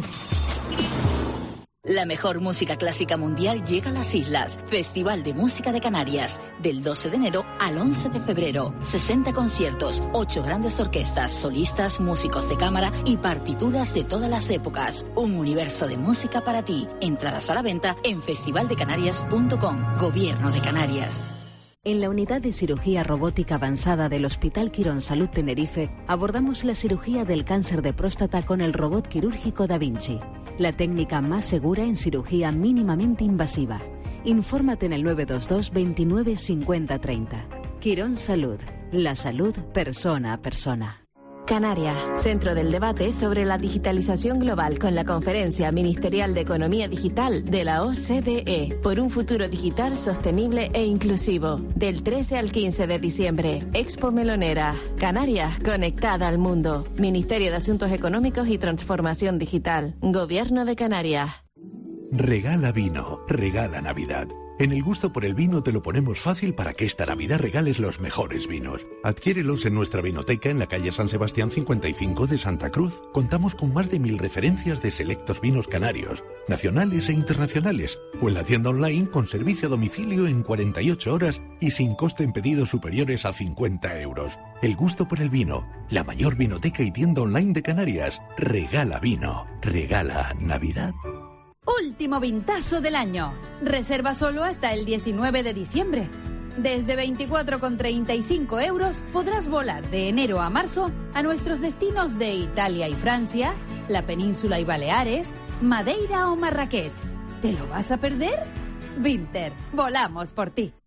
La mejor música clásica mundial llega a las islas. Festival de Música de Canarias. Del doce de enero al once de febrero. sesenta conciertos, ocho grandes orquestas, solistas, músicos de cámara y partituras de todas las épocas. Un universo de música para ti. Entradas a la venta en festival de canarias punto com. Gobierno de Canarias. En la unidad de cirugía robótica avanzada del Hospital Quirón Salud Tenerife abordamos la cirugía del cáncer de próstata con el robot quirúrgico Da Vinci, la técnica más segura en cirugía mínimamente invasiva. Infórmate en el nueve dos dos, veintinueve, cincuenta, treinta. Quirón Salud, la salud persona a persona. Canarias, centro del debate sobre la digitalización global con la Conferencia Ministerial de Economía Digital de la O C D E por un futuro digital sostenible e inclusivo. Del trece al quince de diciembre, Expo Melonera. Canarias, conectada al mundo. Ministerio de Asuntos Económicos y Transformación Digital. Gobierno de Canarias. Regala vino, regala Navidad. En el gusto por el vino te lo ponemos fácil para que esta Navidad regales los mejores vinos. Adquiérelos en nuestra vinoteca en la calle San Sebastián cincuenta y cinco de Santa Cruz. Contamos con más de mil referencias de selectos vinos canarios, nacionales e internacionales, o en la tienda online con servicio a domicilio en cuarenta y ocho horas y sin coste en pedidos superiores a cincuenta euros. El gusto por el vino, la mayor vinoteca y tienda online de Canarias. Regala vino, regala Navidad. Último vintazo del año. Reserva solo hasta el diecinueve de diciembre. Desde veinticuatro con treinta y cinco euros podrás volar de enero a marzo a nuestros destinos de Italia y Francia, la península y Baleares, Madeira o Marrakech. ¿Te lo vas a perder? Vinter, volamos por ti.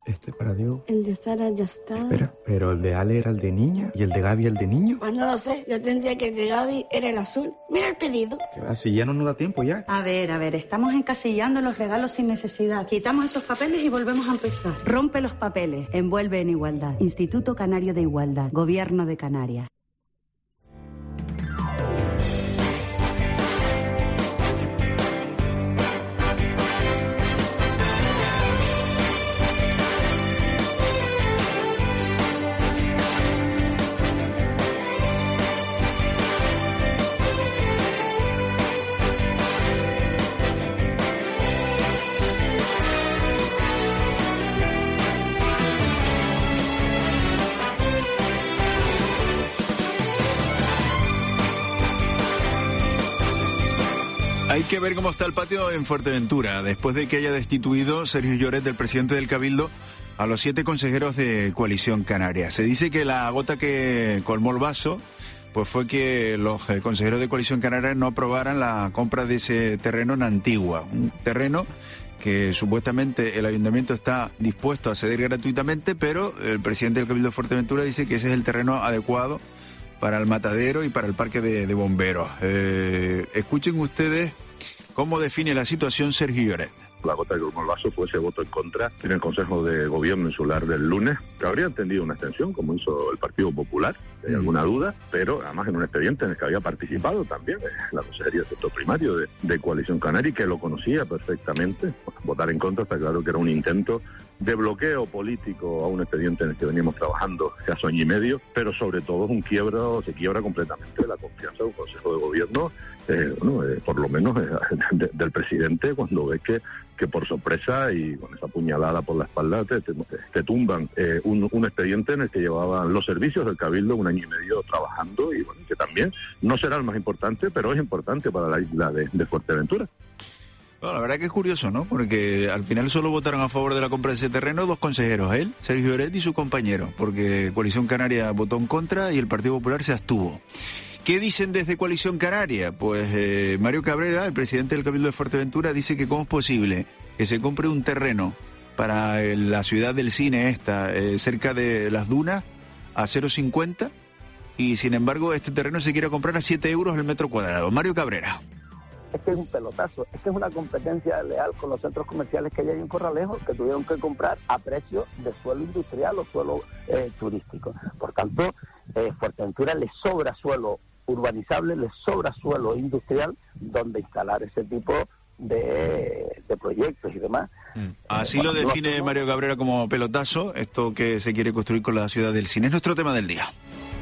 Este para Diego. El de Sara ya está. Espera, pero el de Ale era el de niña y el de Gaby el de niño. Pues no lo sé, yo tendría que el de Gaby era el azul. Mira el pedido. ¿Qué va? Si ya no nos da tiempo ya. A ver, a ver, estamos encasillando los regalos sin necesidad. Quitamos esos papeles y volvemos a empezar. Rompe los papeles, envuelve en igualdad. Instituto Canario de Igualdad, Gobierno de Canarias. Hay que ver cómo está el patio en Fuerteventura, después de que haya destituido Sergio Lloret, del presidente del Cabildo, a los siete consejeros de Coalición Canaria. Se dice que la gota que colmó el vaso pues fue que los consejeros de Coalición Canaria no aprobaran la compra de ese terreno en Antigua, un terreno que supuestamente el ayuntamiento está dispuesto a ceder gratuitamente, pero el presidente del Cabildo de Fuerteventura dice que ese es el terreno adecuado para el matadero y para el parque de, de bomberos. Eh, escuchen ustedes cómo define la situación Sergio Lloret. La gota que colmó el vaso fue ese voto en contra en el Consejo de Gobierno Insular del lunes, que habría entendido una extensión, como hizo el Partido Popular, si hay alguna duda, pero además en un expediente en el que había participado también la Consejería del Sector Primario de, de Coalición Canaria, y que lo conocía perfectamente. Votar en contra está claro que era un intento de bloqueo político a un expediente en el que veníamos trabajando hace año y medio, pero sobre todo es un quiebra, se quiebra completamente la confianza de un Consejo de Gobierno, eh, bueno, eh, por lo menos eh, de, del presidente, cuando ve que, que por sorpresa y con esa puñalada por la espalda te, te, te tumban eh, un, un expediente en el que llevaban los servicios del Cabildo un año y medio trabajando, y bueno, que también no será el más importante, pero es importante para la isla de, de Fuerteventura. Bueno, la verdad que es curioso, ¿no? Porque al final solo votaron a favor de la compra de ese terreno dos consejeros, él, Sergio Lloret, y su compañero, porque Coalición Canaria votó en contra y el Partido Popular se abstuvo. ¿Qué dicen desde Coalición Canaria? Pues eh, Mario Cabrera, el presidente del Cabildo de Fuerteventura, dice que cómo es posible que se compre un terreno para eh, la ciudad del cine esta, eh, cerca de las dunas, a cero coma cincuenta, y sin embargo este terreno se quiere comprar a siete euros el metro cuadrado. Mario Cabrera. Es que es un pelotazo, es que es una competencia leal con los centros comerciales que hay en Corralejo, que tuvieron que comprar a precio de suelo industrial o suelo eh, turístico. Por tanto, eh, Fuerteventura le sobra suelo urbanizable, le sobra suelo industrial donde instalar ese tipo de, de proyectos y demás. Mm. Así eh, lo define no, Mario Cabrera como pelotazo, esto que se quiere construir con la ciudad del cine. Es nuestro tema del día.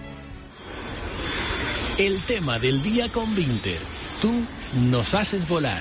El tema del día con Vinter. Tú nos haces volar.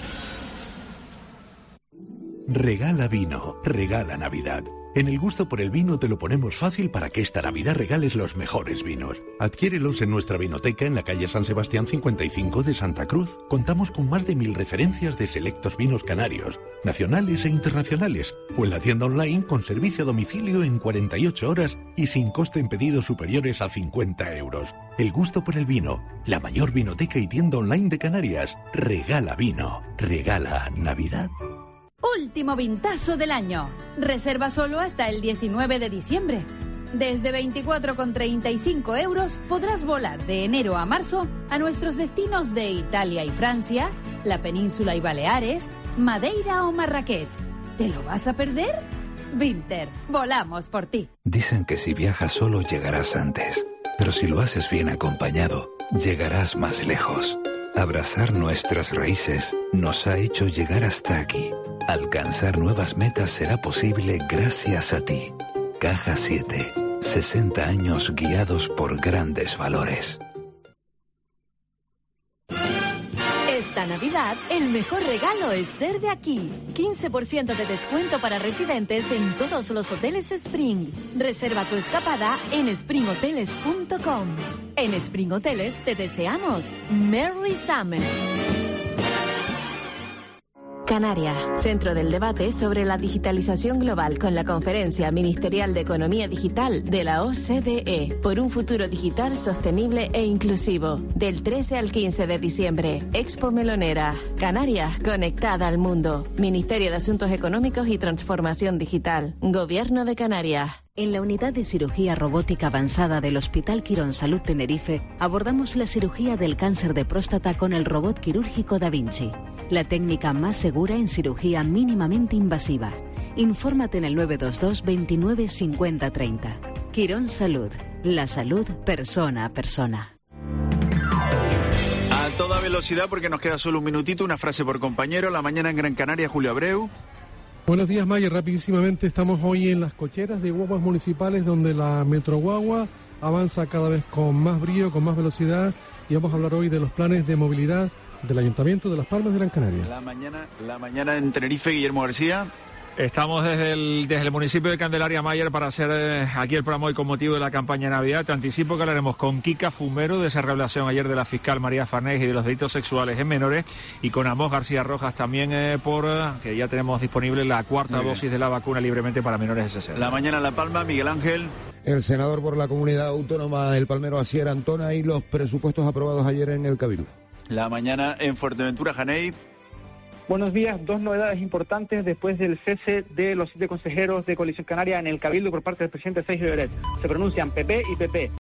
Regala vino, regala Navidad. En el gusto por el vino te lo ponemos fácil para que esta Navidad regales los mejores vinos. Adquiérelos en nuestra vinoteca en la calle San Sebastián cincuenta y cinco de Santa Cruz. Contamos con más de mil referencias de selectos vinos canarios, nacionales e internacionales, o en la tienda online con servicio a domicilio en cuarenta y ocho horas y sin coste en pedidos superiores a cincuenta euros. El gusto por el vino, la mayor vinoteca y tienda online de Canarias. Regala vino, regala Navidad. Último vintazo del año. Reserva solo hasta el diecinueve de diciembre. Desde veinticuatro con treinta y cinco euros podrás volar de enero a marzo a nuestros destinos de Italia y Francia, la península y Baleares, Madeira o Marrakech. ¿Te lo vas a perder? Vinter, volamos por ti. Dicen que si viajas solo llegarás antes, pero si lo haces bien acompañado, llegarás más lejos. Abrazar nuestras raíces nos ha hecho llegar hasta aquí. Alcanzar nuevas metas será posible gracias a ti. Caja siete. sesenta años guiados por grandes valores. Esta Navidad, el mejor regalo es ser de aquí. quince por ciento de descuento para residentes en todos los hoteles Spring. Reserva tu escapada en spring hoteles punto com. En Spring Hoteles te deseamos Merry Summer. Canarias, centro del debate sobre la digitalización global con la Conferencia Ministerial de Economía Digital de la O C D E, por un futuro digital sostenible e inclusivo, del trece al quince de diciembre. Expo Melonera, Canarias conectada al mundo. Ministerio de Asuntos Económicos y Transformación Digital, Gobierno de Canarias. En la unidad de cirugía robótica avanzada del Hospital Quirón Salud Tenerife abordamos la cirugía del cáncer de próstata con el robot quirúrgico Da Vinci, la técnica más segura en cirugía mínimamente invasiva. Infórmate en el nueve dos dos veintinueve cincuenta treinta. Quirón Salud, la salud persona a persona. A toda velocidad, porque nos queda solo un minutito, una frase por compañero. La mañana en Gran Canaria, Julio Abreu. Buenos días, Mayer. Rapidísimamente, estamos hoy en las cocheras de guaguas municipales, donde la Metro Guagua avanza cada vez con más brío, con más velocidad, y vamos a hablar hoy de los planes de movilidad del Ayuntamiento de Las Palmas de Gran Canaria. La mañana, la mañana en Tenerife, Guillermo García. Estamos desde el, desde el municipio de Candelaria, Mayer, para hacer eh, aquí el programa hoy con motivo de la campaña de Navidad. Te anticipo que hablaremos con Kika Fumero, de esa revelación ayer de la fiscal María Farnés y de los delitos sexuales en menores, y con Amos García Rojas también, eh, por eh, que ya tenemos disponible la cuarta dosis de la vacuna libremente para menores de sesenta. La mañana en La Palma, Miguel Ángel. El senador por la comunidad autónoma El Palmero Asier Antona y los presupuestos aprobados ayer en el Cabildo. La mañana en Fuerteventura, Janey. Buenos días, dos novedades importantes después del cese de los siete consejeros de Coalición Canaria en el Cabildo por parte del presidente Sergio Lloret. Se pronuncian P P y P P.